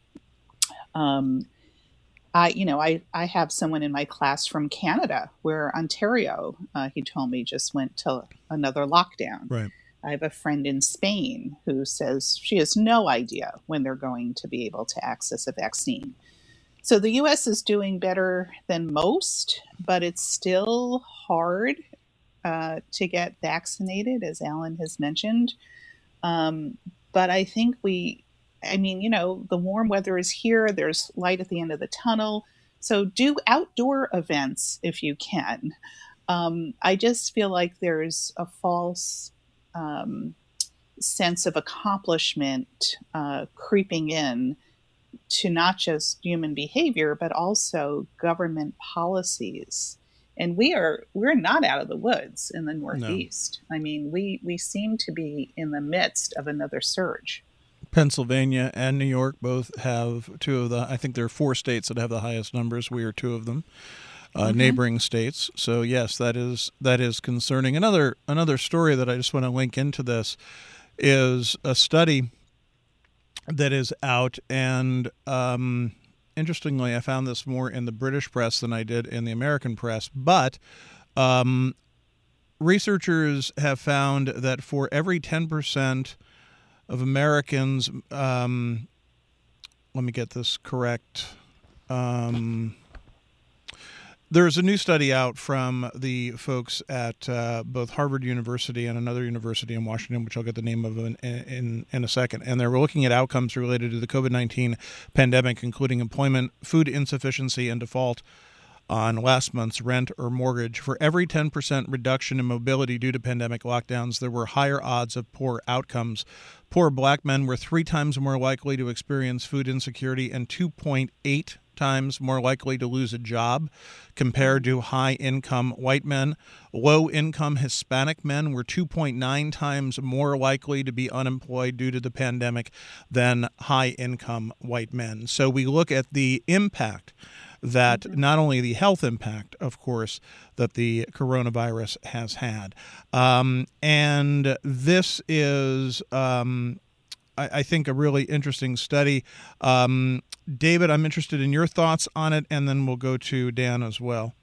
Um, I, you know, I, I have someone in my class from Canada, where Ontario, uh, he told me, just went to another lockdown. Right. I have a friend in Spain who says she has no idea when they're going to be able to access a vaccine. So the U S is doing better than most, but it's still hard uh, to get vaccinated, as Alan has mentioned. Um, but I think we, I mean, you know, the warm weather is here. There's light at the end of the tunnel. So do outdoor events if you can. Um, I just feel like there's a false um, sense of accomplishment uh, creeping in to not just human behavior, but also government policies. And we are we're not out of the woods in the Northeast. No. I mean, we, we seem to be in the midst of another surge. Pennsylvania and New York both have two of the, I think there are four states that have the highest numbers. We are two of them, uh, mm-hmm. neighboring states. So yes, that is that is concerning. Another another story that I just want to link into this is a study that is out, and um, interestingly, I found this more in the British press than I did in the American press, but um, researchers have found that for every ten percent of Americans, um, let me get this correct, um, there's a new study out from the folks at uh, both Harvard University and another university in Washington, which I'll get the name of in, in, in a second. And they're looking at outcomes related to the COVID nineteen pandemic, including employment, food insufficiency, and default on last month's rent or mortgage. For every ten percent reduction in mobility due to pandemic lockdowns, there were higher odds of poor outcomes. Poor black men were three times more likely to experience food insecurity and two point eight times more likely to lose a job compared to high-income white men. Low-income Hispanic men were two point nine times more likely to be unemployed due to the pandemic than high-income white men. So we look at the impact that not only the health impact, of course, that the coronavirus has had. Um, and this is, um, I, I think, a really interesting study. Um, David, I'm interested in your thoughts on it, and then we'll go to Dan as well.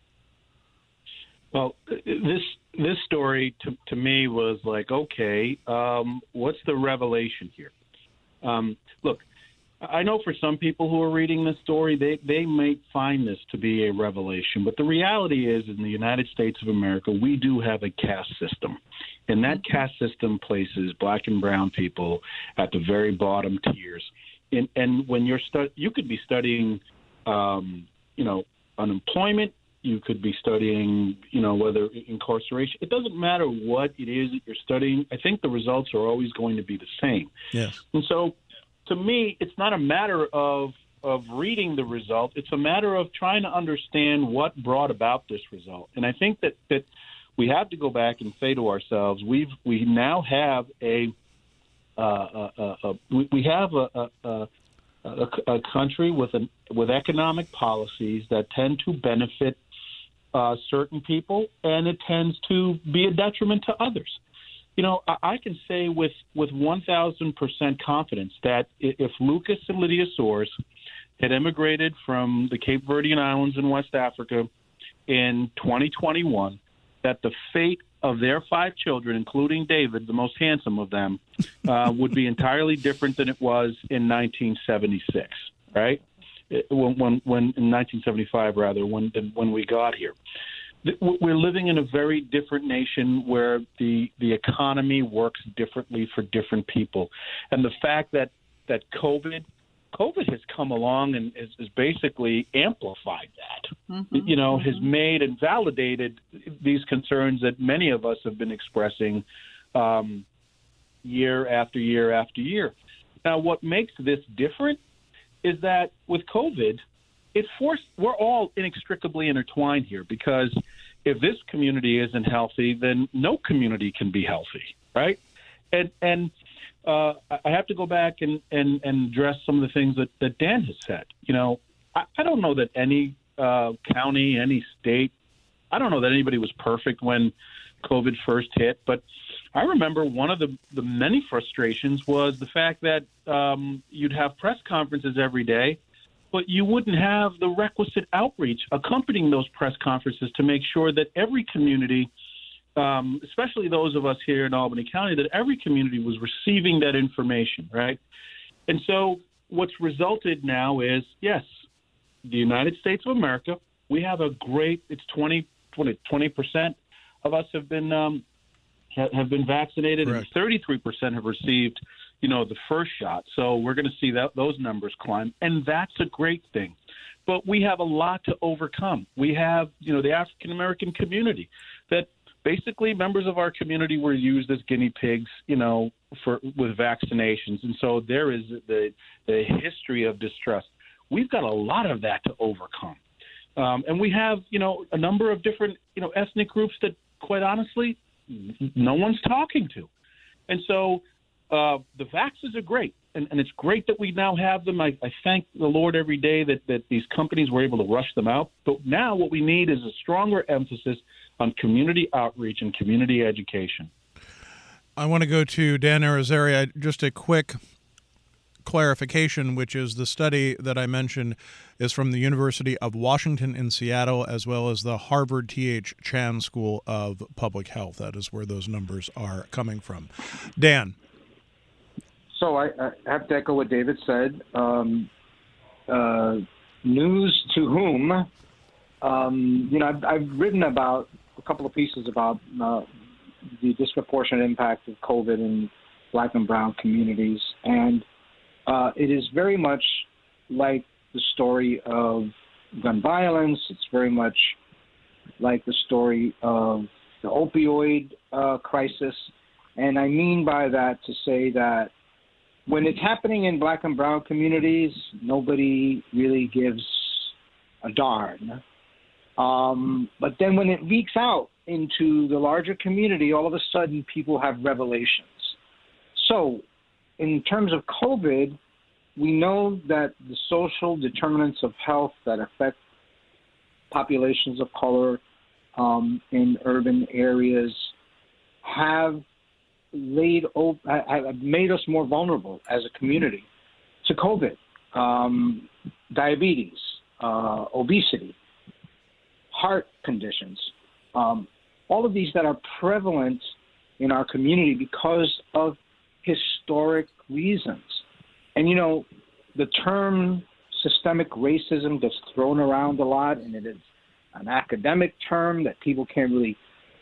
Well, this this story to, to me was like, okay, um, what's the revelation here? Um, look, I know for some people who are reading this story, they, they may find this to be a revelation. But the reality is, in the United States of America, we do have a caste system. And that caste system places black and brown people at the very bottom tiers. And, and when you're stu- you could be studying, um, you know, unemployment. You could be studying, you know, whether incarceration. It doesn't matter what it is that you're studying. I think the results are always going to be the same. Yes. And so, to me, it's not a matter of of reading the result. It's a matter of trying to understand what brought about this result. And I think that, that we have to go back and say to ourselves, we've we now have a uh, a, a, a we, we have a a, a a country with an with economic policies that tend to benefit uh, certain people, and it tends to be a detriment to others. You know, I can say with, with one thousand percent confidence that if Lucas and Lydia Soares had immigrated from the Cape Verdean Islands in West Africa in twenty twenty-one that the fate of their five children, including David, the most handsome of them, uh, would be entirely different than it was in nineteen seventy-six, right? It, when, when, when in nineteen seventy-five, rather, when when we got here. We're living in a very different nation where the the economy works differently for different people, and the fact that that COVID COVID has come along and has, has basically amplified that. Mm-hmm, you know, mm-hmm. has made and validated these concerns that many of us have been expressing um, year after year after year. Now, what makes this different is that with COVID, it forced we're all inextricably intertwined here, because if this community isn't healthy, then no community can be healthy, right? And and uh, I have to go back and, and, and address some of the things that, that Dan has said. You know, I, I don't know that any uh, county, any state, I don't know that anybody was perfect when COVID first hit, but I remember one of the, the many frustrations was the fact that um, you'd have press conferences every day, but you wouldn't have the requisite outreach accompanying those press conferences to make sure that every community, um, especially those of us here in Albany County, that every community was receiving that information, right? And so what's resulted now is, yes, the United States of America, we have a great, it's twenty, twenty percent of us have been um, have been vaccinated, Correct. And thirty-three percent have received, you know, the first shot. So we're going to see that those numbers climb, and that's a great thing. But we have a lot to overcome. We have, you know, the African American community that basically members of our community were used as guinea pigs, you know, for with vaccinations, and so there is the the history of distrust. We've got a lot of that to overcome, um, and we have, you know, a number of different, you know, ethnic groups that, quite honestly, no one's talking to. And so uh, the vaccines are great, and, and it's great that we now have them. I, I thank the Lord every day that, that these companies were able to rush them out. But now what we need is a stronger emphasis on community outreach and community education. I want to go to Dan Arizaria. Just a quick clarification, which is the study that I mentioned is from the University of Washington in Seattle, as well as the Harvard T H Chan School of Public Health. That is where those numbers are coming from. Dan. So I, I have to echo what David said. Um, uh, news to whom? Um, you know, I've, I've written about a couple of pieces about uh, the disproportionate impact of COVID in Black and brown communities, and Uh, it is very much like the story of gun violence. It's very much like the story of the opioid uh, crisis. And I mean by that to say that when it's happening in Black and brown communities, nobody really gives a darn. Um, but then when it leaks out into the larger community, all of a sudden people have revelations. So in terms of COVID, we know that the social determinants of health that affect populations of color um, in urban areas have laid op- have made us more vulnerable as a community to COVID, um, diabetes, uh, obesity, heart conditions, um, all of these that are prevalent in our community because of historic reasons. And, you know, the term systemic racism gets thrown around a lot, and it is an academic term that people can't really,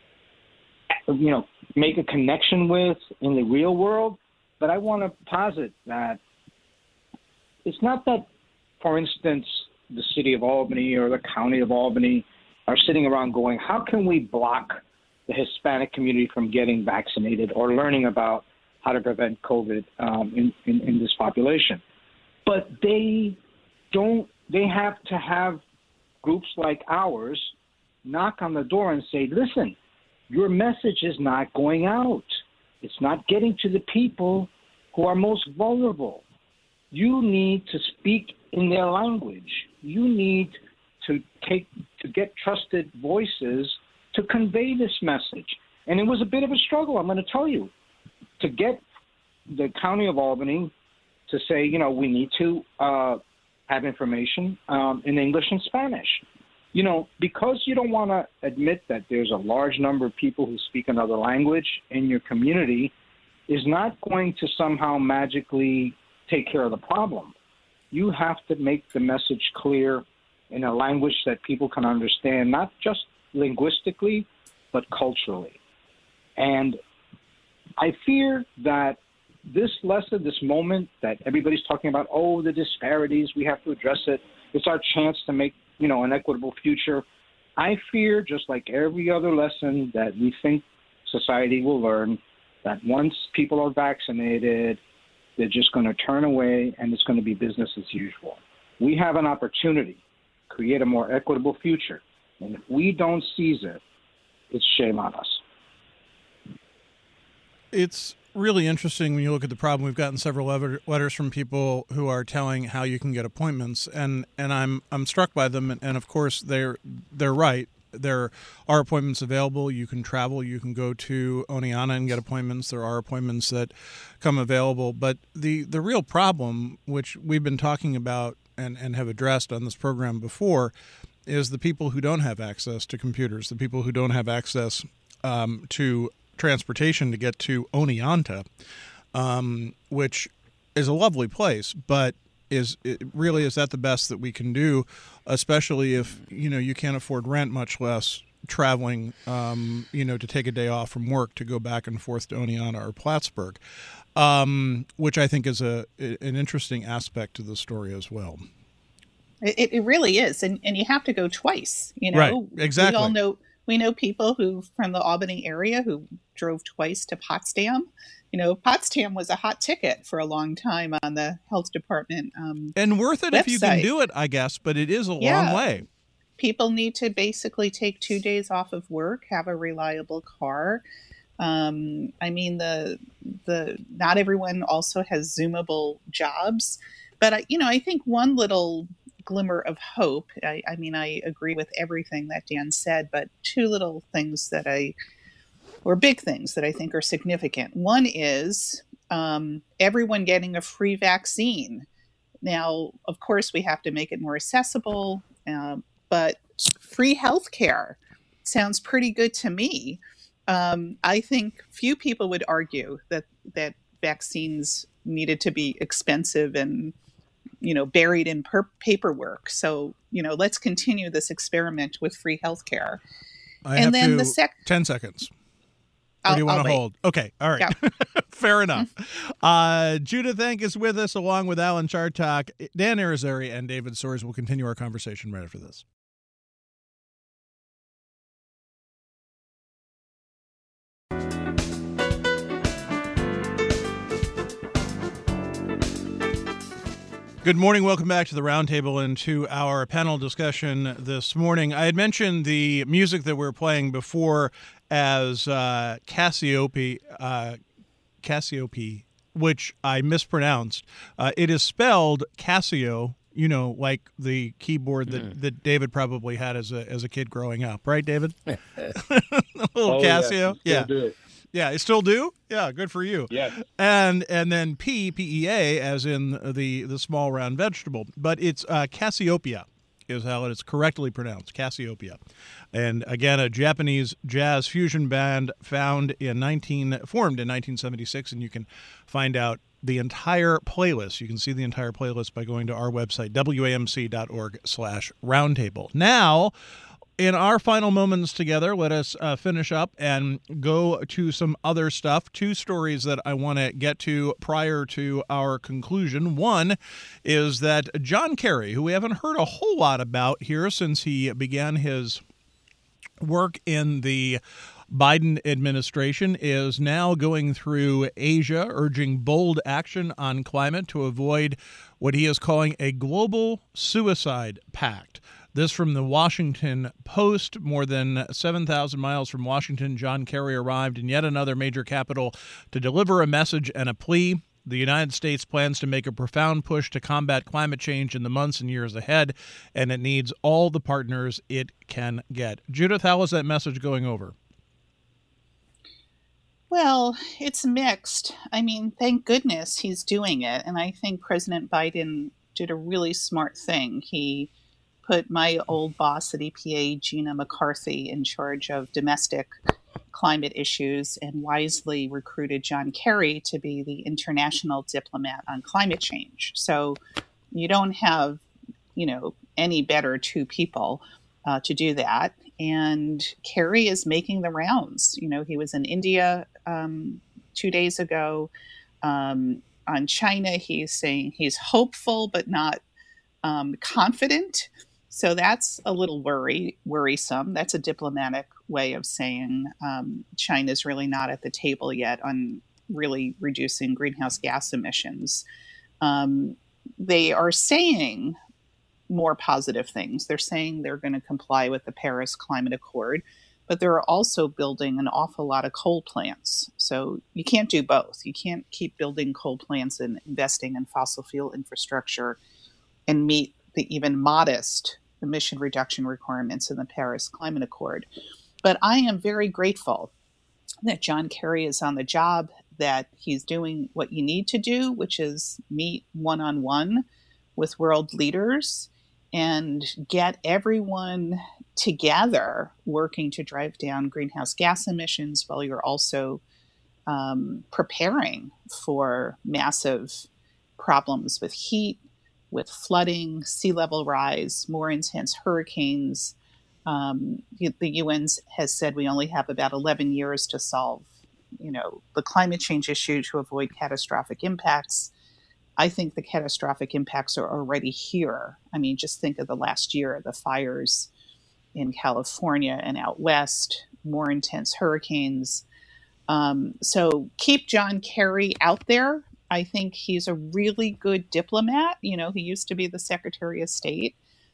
you know, make a connection with in the real world. But I want to posit that it's not that, for instance, the city of Albany or the county of Albany are sitting around going, how can we block the Hispanic community from getting vaccinated or learning about how to prevent COVID um, in, in, in this population. But they don't, they have to have groups like ours knock on the door and say, listen, your message is not going out. It's not getting to the people who are most vulnerable. You need to speak in their language. You need to take, to get trusted voices to convey this message. And it was a bit of a struggle, I'm going to tell you, to get the County of Albany to say, you know, we need to uh, have information um, in English and Spanish. you know, because you don't want to admit that there's a large number of people who speak another language in your community is not going to somehow magically take care of the problem. You have to make the message clear in a language that people can understand, not just linguistically, but culturally. And I fear that this lesson, this moment that everybody's talking about, oh, the disparities, we have to address it. It's our chance to make, you know, an equitable future. I fear, just like every other lesson that we think society will learn, that once people are vaccinated, they're just going to turn away and it's going to be business as usual. We have an opportunity to create a more equitable future. And if we don't seize it, it's shame on us. It's really interesting when you look at the problem. We've gotten several letter- letters from people who are telling how you can get appointments, and, and I'm I'm struck by them. And, and of course, they're they're right. There are appointments available. You can travel. You can go to Oneonta and get appointments. There are appointments that come available. But the, the real problem, which we've been talking about and, and have addressed on this program before, is the people who don't have access to computers, the people who don't have access um, to transportation to get to Oneonta, um, which is a lovely place, but is it really is that the best that we can do, especially if, you know, you can't afford rent, much less traveling, um, you know, to take a day off from work to go back and forth to Oneonta or Plattsburgh, um, which I think is a an interesting aspect to the story as well. It, it really is, and and you have to go twice. You know, right? Exactly. We all know we know people who from the Albany area who drove twice to Potsdam. You know, Potsdam was a hot ticket for a long time on the health department. Um, and worth it website. If you can do it, I guess, but it is a yeah. long way. People need to basically take two days off of work, have a reliable car. Um, I mean, the the not everyone also has Zoomable jobs, but I, you know, I think one little glimmer of hope. I, I mean, I agree with everything that Dan said, but two little things that I, or big things that I think are significant. One is um, everyone getting a free vaccine. Now, of course, we have to make it more accessible, uh, but free health care sounds pretty good to me. Um, I think few people would argue that that vaccines needed to be expensive and, you know, buried in per- paperwork. So, you know, let's continue this experiment with free healthcare. I and have then to, the sec- ten seconds. Or I'll, do you want I'll to wait. hold? Okay. All right. Yeah. Fair enough. uh, Judith Enck is with us along with Alan Chartock. Dan Irizarry and David Soares will continue our conversation right after this. Good morning. Welcome back to the Roundtable and to our panel discussion this morning. I had mentioned the music that we were playing before as uh, Cassiope, uh, Cassiope, which I mispronounced. Uh, it is spelled Casio, you know, like the keyboard that, mm. that David probably had as a as a kid growing up, right, David? A little oh, Casio, yeah. yeah. Do. Yeah, you still do? Yeah, good for you. Yeah. And and then P, P E A, as in the, the small round vegetable. But it's uh, Cassiopeia is how it is correctly pronounced, Cassiopeia. And again, a Japanese jazz fusion band found in nineteen formed in nineteen seventy-six, and you can find out the entire playlist. You can see the entire playlist by going to our website, W A M C dot org slash roundtable. Now, in our final moments together, let us uh, finish up and go to some other stuff. Two stories that I want to get to prior to our conclusion. One is that John Kerry, who we haven't heard a whole lot about here since he began his work in the Biden administration, is now going through Asia, urging bold action on climate to avoid what he is calling a global suicide pact. This from the Washington Post. More than seven thousand miles from Washington, John Kerry arrived in yet another major capital to deliver a message and a plea. The United States plans to make a profound push to combat climate change in the months and years ahead, and it needs all the partners it can get. Judith, how is that message going over? Well, it's mixed. I mean, thank goodness he's doing it. And I think President Biden did a really smart thing. He put my old boss at E P A, Gina McCarthy, in charge of domestic climate issues and wisely recruited John Kerry to be the international diplomat on climate change. So you don't have, you know, any better two people uh, to do that. And Kerry is making the rounds. You know, he was in India um, two days ago. Um, on China, he's saying he's hopeful but not um, confident. So that's a little worry worrisome. That's a diplomatic way of saying um, China's really not at the table yet on really reducing greenhouse gas emissions. Um, they are saying more positive things. They're saying they're going to comply with the Paris Climate Accord, but they're also building an awful lot of coal plants. So you can't do both. You can't keep building coal plants and investing in fossil fuel infrastructure and meet the even modest emission reduction requirements in the Paris Climate Accord. But I am very grateful that John Kerry is on the job, that he's doing what you need to do, which is meet one-on-one with world leaders and get everyone together working to drive down greenhouse gas emissions while you're also um, preparing for massive problems with heat, with flooding, sea level rise, more intense hurricanes. Um, the U N has said we only have about eleven years to solve, you know, the climate change issue to avoid catastrophic impacts. I think the catastrophic impacts are already here. I mean, just think of the last year, the fires in California and out west, more intense hurricanes. Um, so keep John Kerry out there. I think he's a really good diplomat. You know, he used to be the Secretary of State,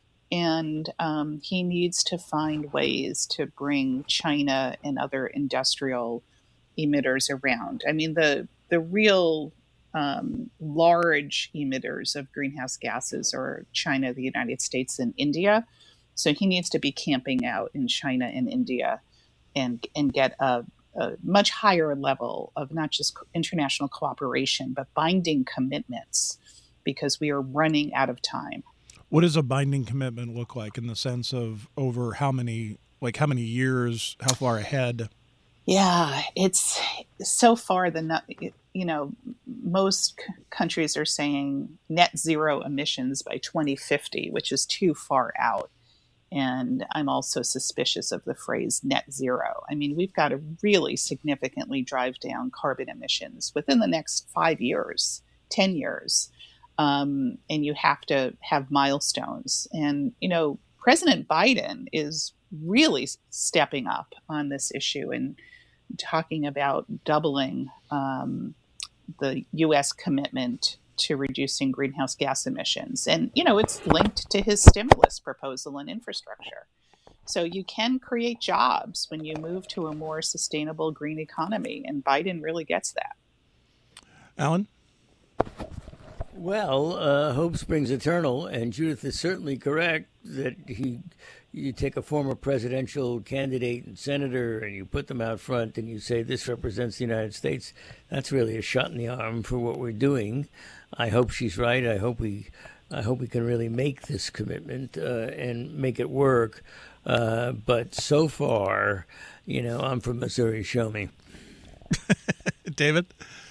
and um, he needs to find ways to bring China and other industrial emitters around. I mean, the the real um, large emitters of greenhouse gases are China, the United States, and India. So he needs to be camping out in China and India and and get a a much higher level of not just international cooperation, but binding commitments, because we are running out of time. What does a binding commitment look like in the sense of over how many, like how many years, how far ahead? Yeah, it's so far the, you know, most c- countries are saying net zero emissions by twenty fifty, which is too far out. And I'm also suspicious of the phrase net zero. I mean, we've got to really significantly drive down carbon emissions within the next five years, ten years. Um, and you have to have milestones. And, you know, President Biden is really stepping up on this issue and talking about doubling um, the U S commitment to reducing greenhouse gas emissions. And, you know, it's linked to his stimulus proposal and infrastructure. So you can create jobs when you move to a more sustainable green economy. And Biden really gets that. Alan? Well, uh, hope springs eternal, and Judith is certainly correct that he, you take a former presidential candidate and senator and you put them out front and you say this represents the United States. That's really a shot in the arm for what we're doing. I hope she's right. I hope we, I hope we can really make this commitment uh, and make it work. Uh, but so far, you know, I'm from Missouri. Show me, David.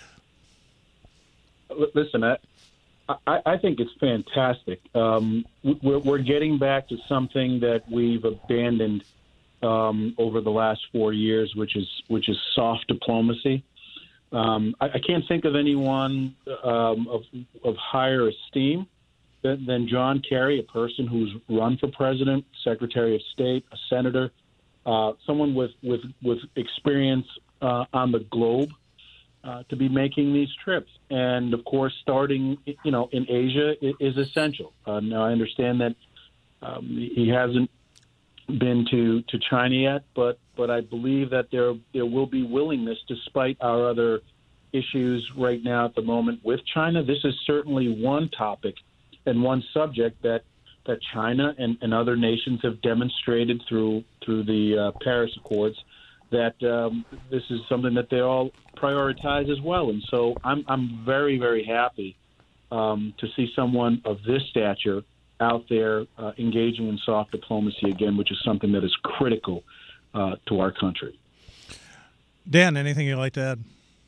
Listen, I, I, I think it's fantastic. Um, we're, we're getting back to something that we've abandoned um, over the last four years, which is which is soft diplomacy. Um, I, I can't think of anyone um, of, of higher esteem than, than John Kerry, a person who's run for president, Secretary of State, a senator, uh, someone with with with experience uh, on the globe. Uh, to be making these trips. And, of course, starting, you know, in Asia is essential. Uh, now, I understand that um, he hasn't been to, to China yet, but, but I believe that there there will be willingness, despite our other issues right now at the moment with China. This is certainly one topic and one subject that that China and, and other nations have demonstrated through, through the uh, Paris Accords that um, this is something that they all prioritize as well. And so I'm I'm very, very happy um, to see someone of this stature out there uh, engaging in soft diplomacy again, which is something that is critical uh, to our country. Dan, anything you'd like to add?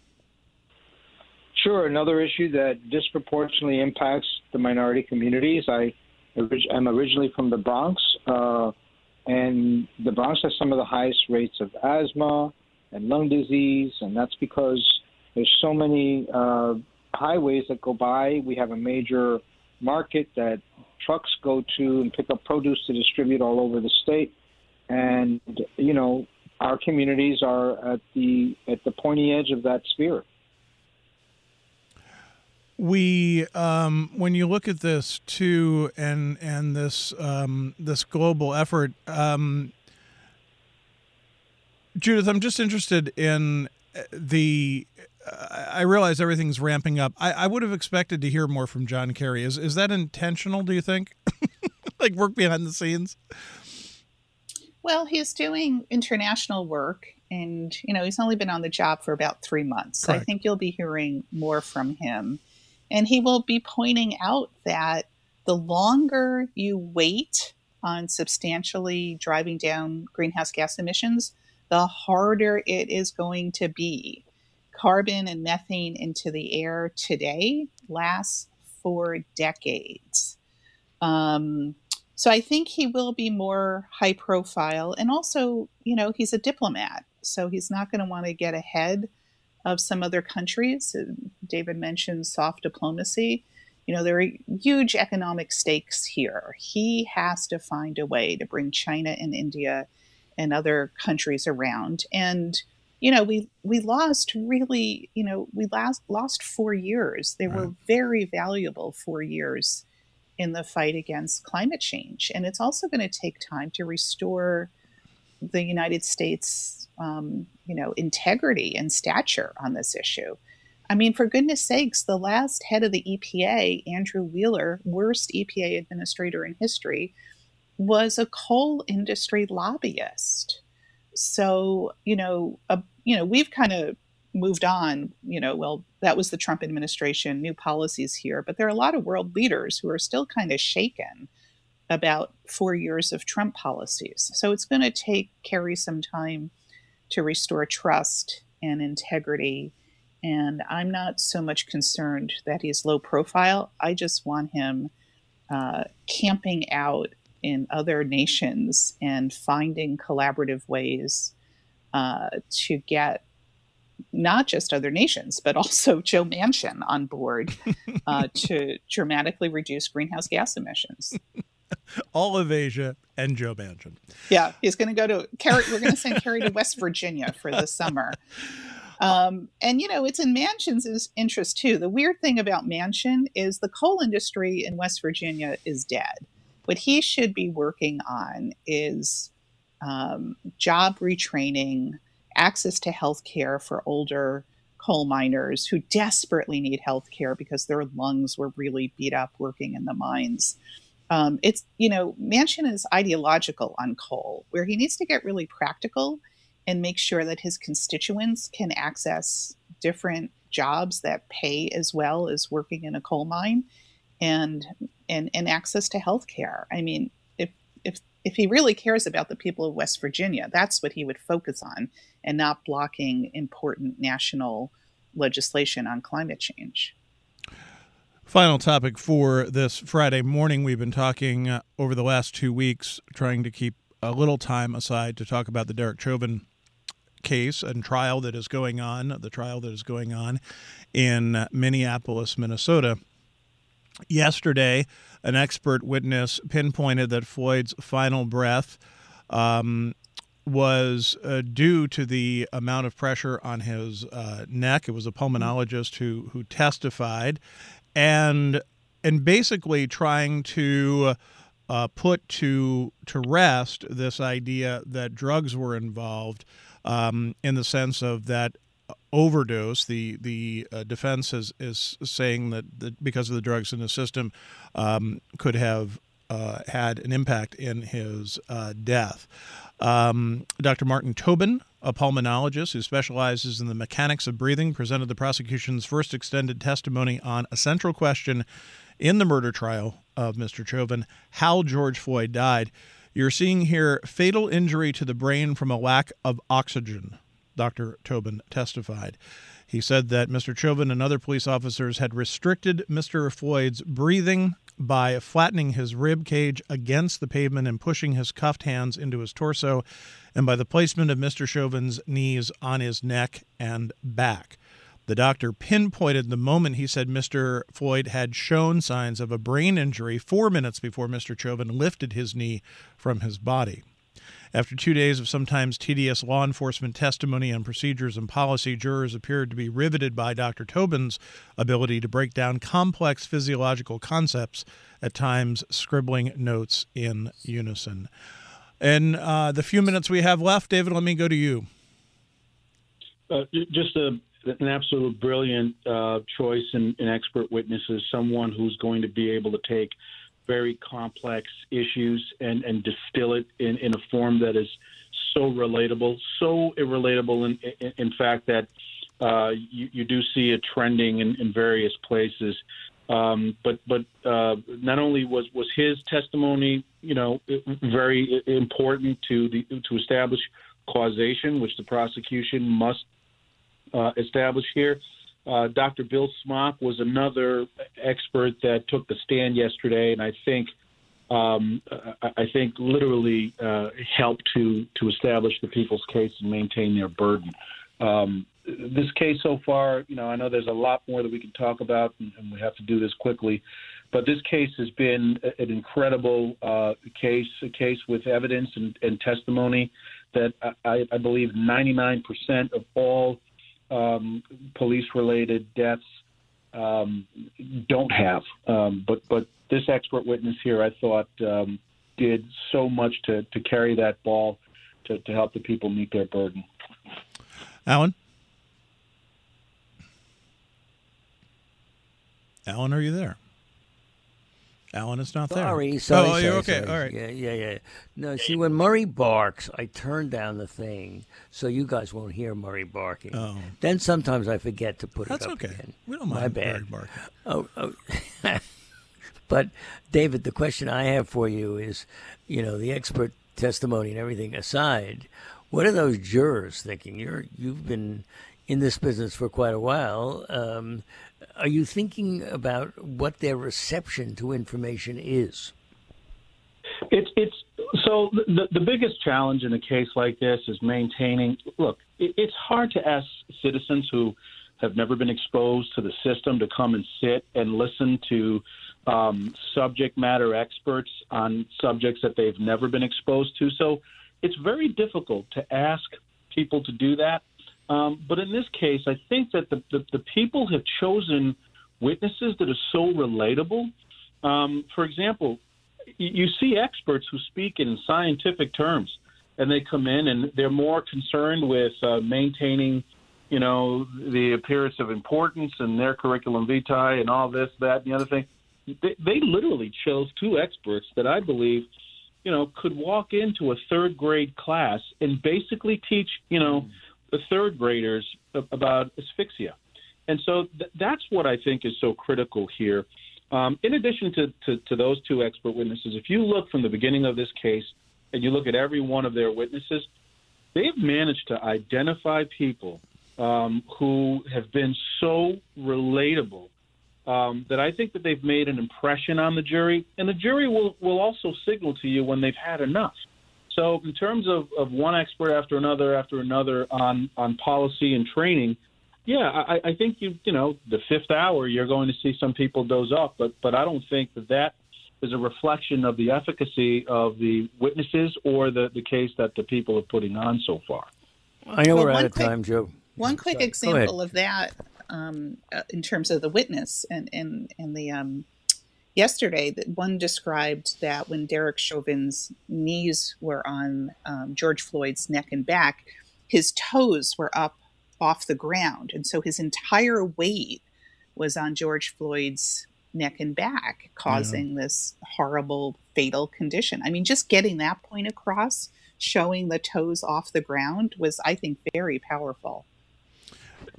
Sure. Another issue that disproportionately impacts the minority communities. I am originally from the Bronx, uh, and the Bronx has some of the highest rates of asthma and lung disease, and that's because there's so many uh, highways that go by. We have a major market that trucks go to and pick up produce to distribute all over the state, and you know our communities are at the at the pointy edge of that spear. We, um, when you look at this too, and and this um, this global effort, um, Judith, I'm just interested in the. Uh, I realize everything's ramping up. I, I would have expected to hear more from John Kerry. Is is that intentional? Do you think, like work behind the scenes? Well, he's doing international work, and you know he's only been on the job for about three months. So I think you'll be hearing more from him. And he will be pointing out that the longer you wait on substantially driving down greenhouse gas emissions, the harder it is going to be. Carbon and methane into the air today lasts for decades. Um, so I think he will be more high profile. And also, you know, he's a diplomat, so he's not going to want to get ahead of some other countries. David mentioned soft diplomacy. You know, there are huge economic stakes here. He has to find a way to bring China and India and other countries around. And, you know, we we lost really, you know, we last lost four years. They were very valuable four years in the fight against climate change. And it's also going to take time to restore the United States Um, you know, integrity and stature on this issue. I mean, for goodness sakes, the last head of the E P A, Andrew Wheeler, worst E P A administrator in history, was a coal industry lobbyist. So, you know, uh, you know, we've kind of moved on, you know, well, that was the Trump administration, new policies here, but there are a lot of world leaders who are still kind of shaken about four years of Trump policies. So it's going to take Kerry some time to restore trust and integrity. And I'm not so much concerned that he's low profile. I just want him uh, camping out in other nations and finding collaborative ways uh, to get not just other nations, but also Joe Manchin on board uh, to dramatically reduce greenhouse gas emissions. All of Asia and Joe Manchin. Yeah, he's going to go to Kerry. We're going to send Kerry to West Virginia for the summer. Um, and, you know, it's in Manchin's interest, too. The weird thing about Manchin is the coal industry in West Virginia is dead. What he should be working on is um, job retraining, access to health care for older coal miners who desperately need health care because their lungs were really beat up working in the mines. Um, it's, you know, Manchin is ideological on coal, where he needs to get really practical and make sure that his constituents can access different jobs that pay as well as working in a coal mine, and and, and access to health care. I mean, if if if he really cares about the people of West Virginia, that's what he would focus on, and not blocking important national legislation on climate change. Final topic for this Friday morning. We've been talking uh, over the last two weeks, trying to keep a little time aside to talk about the Derek Chauvin case and trial that is going on, the trial that is going on in Minneapolis, Minnesota. Yesterday, an expert witness pinpointed that Floyd's final breath um, was uh, due to the amount of pressure on his uh, neck. It was a pulmonologist who who testified. And and basically trying to uh, put to to rest this idea that drugs were involved, um, in the sense of that overdose. The the uh, defense is is saying that, that because of the drugs in the system, um, could have uh, had an impact in his uh, death. Um, Doctor Martin Tobin, a pulmonologist who specializes in the mechanics of breathing, presented the prosecution's first extended testimony on a central question in the murder trial of Mister Chauvin, how George Floyd died. You're seeing here fatal injury to the brain from a lack of oxygen, Doctor Tobin testified. He said that Mister Chauvin and other police officers had restricted Mister Floyd's breathing by flattening his rib cage against the pavement and pushing his cuffed hands into his torso, and by the placement of Mister Chauvin's knees on his neck and back. The doctor pinpointed the moment he said Mister Floyd had shown signs of a brain injury four minutes before Mister Chauvin lifted his knee from his body. After two days of sometimes tedious law enforcement testimony on procedures and policy, jurors appeared to be riveted by Doctor Tobin's ability to break down complex physiological concepts, at times scribbling notes in unison. In uh, the few minutes we have left, David, let me go to you. Uh, just a, an absolute brilliant uh, choice in, in expert witnesses, someone who's going to be able to take very complex issues and, and distill it in, in a form that is so relatable, so relatable in, in, in fact that uh, you, you do see it trending in, in various places. Um, but but uh, not only was, was his testimony, you know, very important to the to establish causation, which the prosecution must uh, establish here. Uh, Doctor Bill Smock was another expert that took the stand yesterday, and I think um, I, I think literally uh, helped to to establish the people's case and maintain their burden. Um, this case so far, you know, I know there's a lot more that we can talk about, and, and we have to do this quickly, but this case has been an incredible uh, case, a case with evidence and, and testimony that I, I believe ninety-nine percent of all Um, police-related deaths um, don't have. Um, but but this expert witness here, I thought, um, did so much to, to carry that ball to, to help the people meet their burden. Alan? Alan, are you there? Alan is not there. Sorry, sorry. Oh, sorry, you're okay. sorry. All right. Yeah, yeah, yeah. No, see, when Murray barks, I turn down the thing so you guys won't hear Murray barking. Oh. Then sometimes I forget to put That's it up okay. again. We don't My mind bad. Murray barking. Oh, oh. But, David, the question I have for you is, you know, the expert testimony and everything aside, what are those jurors thinking? You're, you've been in this business for quite a while. Um, are you thinking about what their reception to information is? It's it's so the the biggest challenge in a case like this is maintaining. Look, it, it's hard to ask citizens who have never been exposed to the system to come and sit and listen to um, subject matter experts on subjects that they've never been exposed to. So it's very difficult to ask people to do that. Um, but in this case, I think that the, the, the people have chosen witnesses that are so relatable. Um, for example, you, you see experts who speak in scientific terms, and they come in and they're more concerned with uh, maintaining, you know, the appearance of importance and their curriculum vitae and all this, that, and the other thing. They, they literally chose two experts that I believe, you know, could walk into a third grade class and basically teach, you know, mm. the third graders about asphyxia. And so th- that's what I think is so critical here. Um, in addition to, to, to those two expert witnesses, if you look from the beginning of this case and you look at every one of their witnesses, they've managed to identify people um, who have been so relatable um, that I think that they've made an impression on the jury. And the jury will, will also signal to you when they've had enough. So in terms of, of one expert after another after another on, on policy and training, yeah, I, I think, you you know, the fifth hour, you're going to see some people doze off. But, but I don't think that that is a reflection of the efficacy of the witnesses or the, the case that the people are putting on so far. I know well, we're out of quick, time, Joe. One quick Sorry. example of that um, uh, in terms of the witness and, and, and the um, yesterday, that one described that when Derek Chauvin's knees were on um, George Floyd's neck and back, his toes were up off the ground. And so his entire weight was on George Floyd's neck and back, causing yeah. this horrible, fatal condition. I mean, just getting that point across, showing the toes off the ground was, I think, very powerful.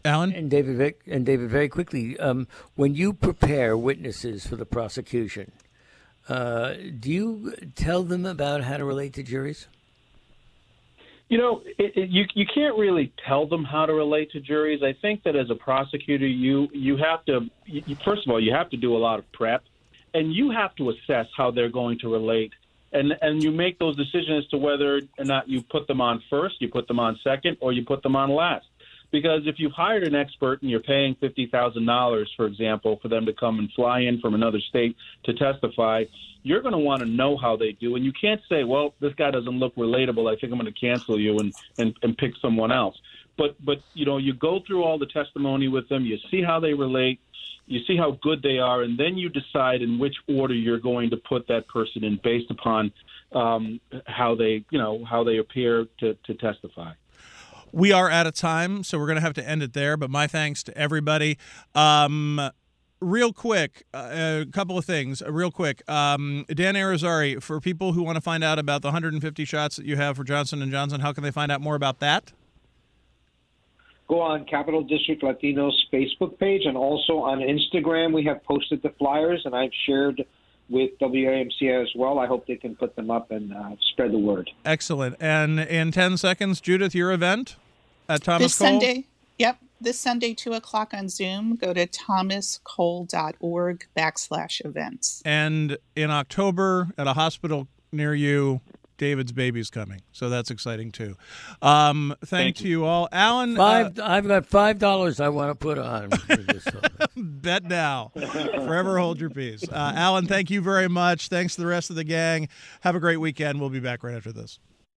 Alan? And David, Vic- and David, very quickly, um, when you prepare witnesses for the prosecution, uh, do you tell them about how to relate to juries? You know, it, it, you you can't really tell them how to relate to juries. I think that as a prosecutor, you you have to you, first of all you have to do a lot of prep, and you have to assess how they're going to relate, and and you make those decisions as to whether or not you put them on first, you put them on second, or you put them on last. Because if you've hired an expert and you're paying fifty thousand dollars, for example, for them to come and fly in from another state to testify, you're going to want to know how they do. And you can't say, well, this guy doesn't look relatable, I think I'm going to cancel you and, and, and pick someone else. But, but, you know, you go through all the testimony with them, you see how they relate, you see how good they are, and then you decide in which order you're going to put that person in based upon um, how they, you know, how they appear to, to testify. We are out of time, so we're going to have to end it there. But my thanks to everybody. Um, real quick, uh, a couple of things. Uh, real quick, um, Dan Arizari, for people who want to find out about the one hundred fifty shots that you have for Johnson and Johnson, how can they find out more about that? Go on Capital District Latino's Facebook page, and also on Instagram. We have posted the flyers, and I've shared with W A M C as well. I hope they can put them up and uh, spread the word. Excellent. And in ten seconds, Judith, your event at Thomas This Cole? Sunday, yep, this Sunday, two o'clock on Zoom. Go to thomascole.org backslash events. And in October, at a hospital near you, David's baby's coming. So that's exciting, too. Um, thank, Thank to you all. Alan. Five. Uh, I've got five dollars I want to put on. For this bet now. Forever hold your peace. Uh, Alan, thank you very much. Thanks to the rest of the gang. Have a great weekend. We'll be back right after this.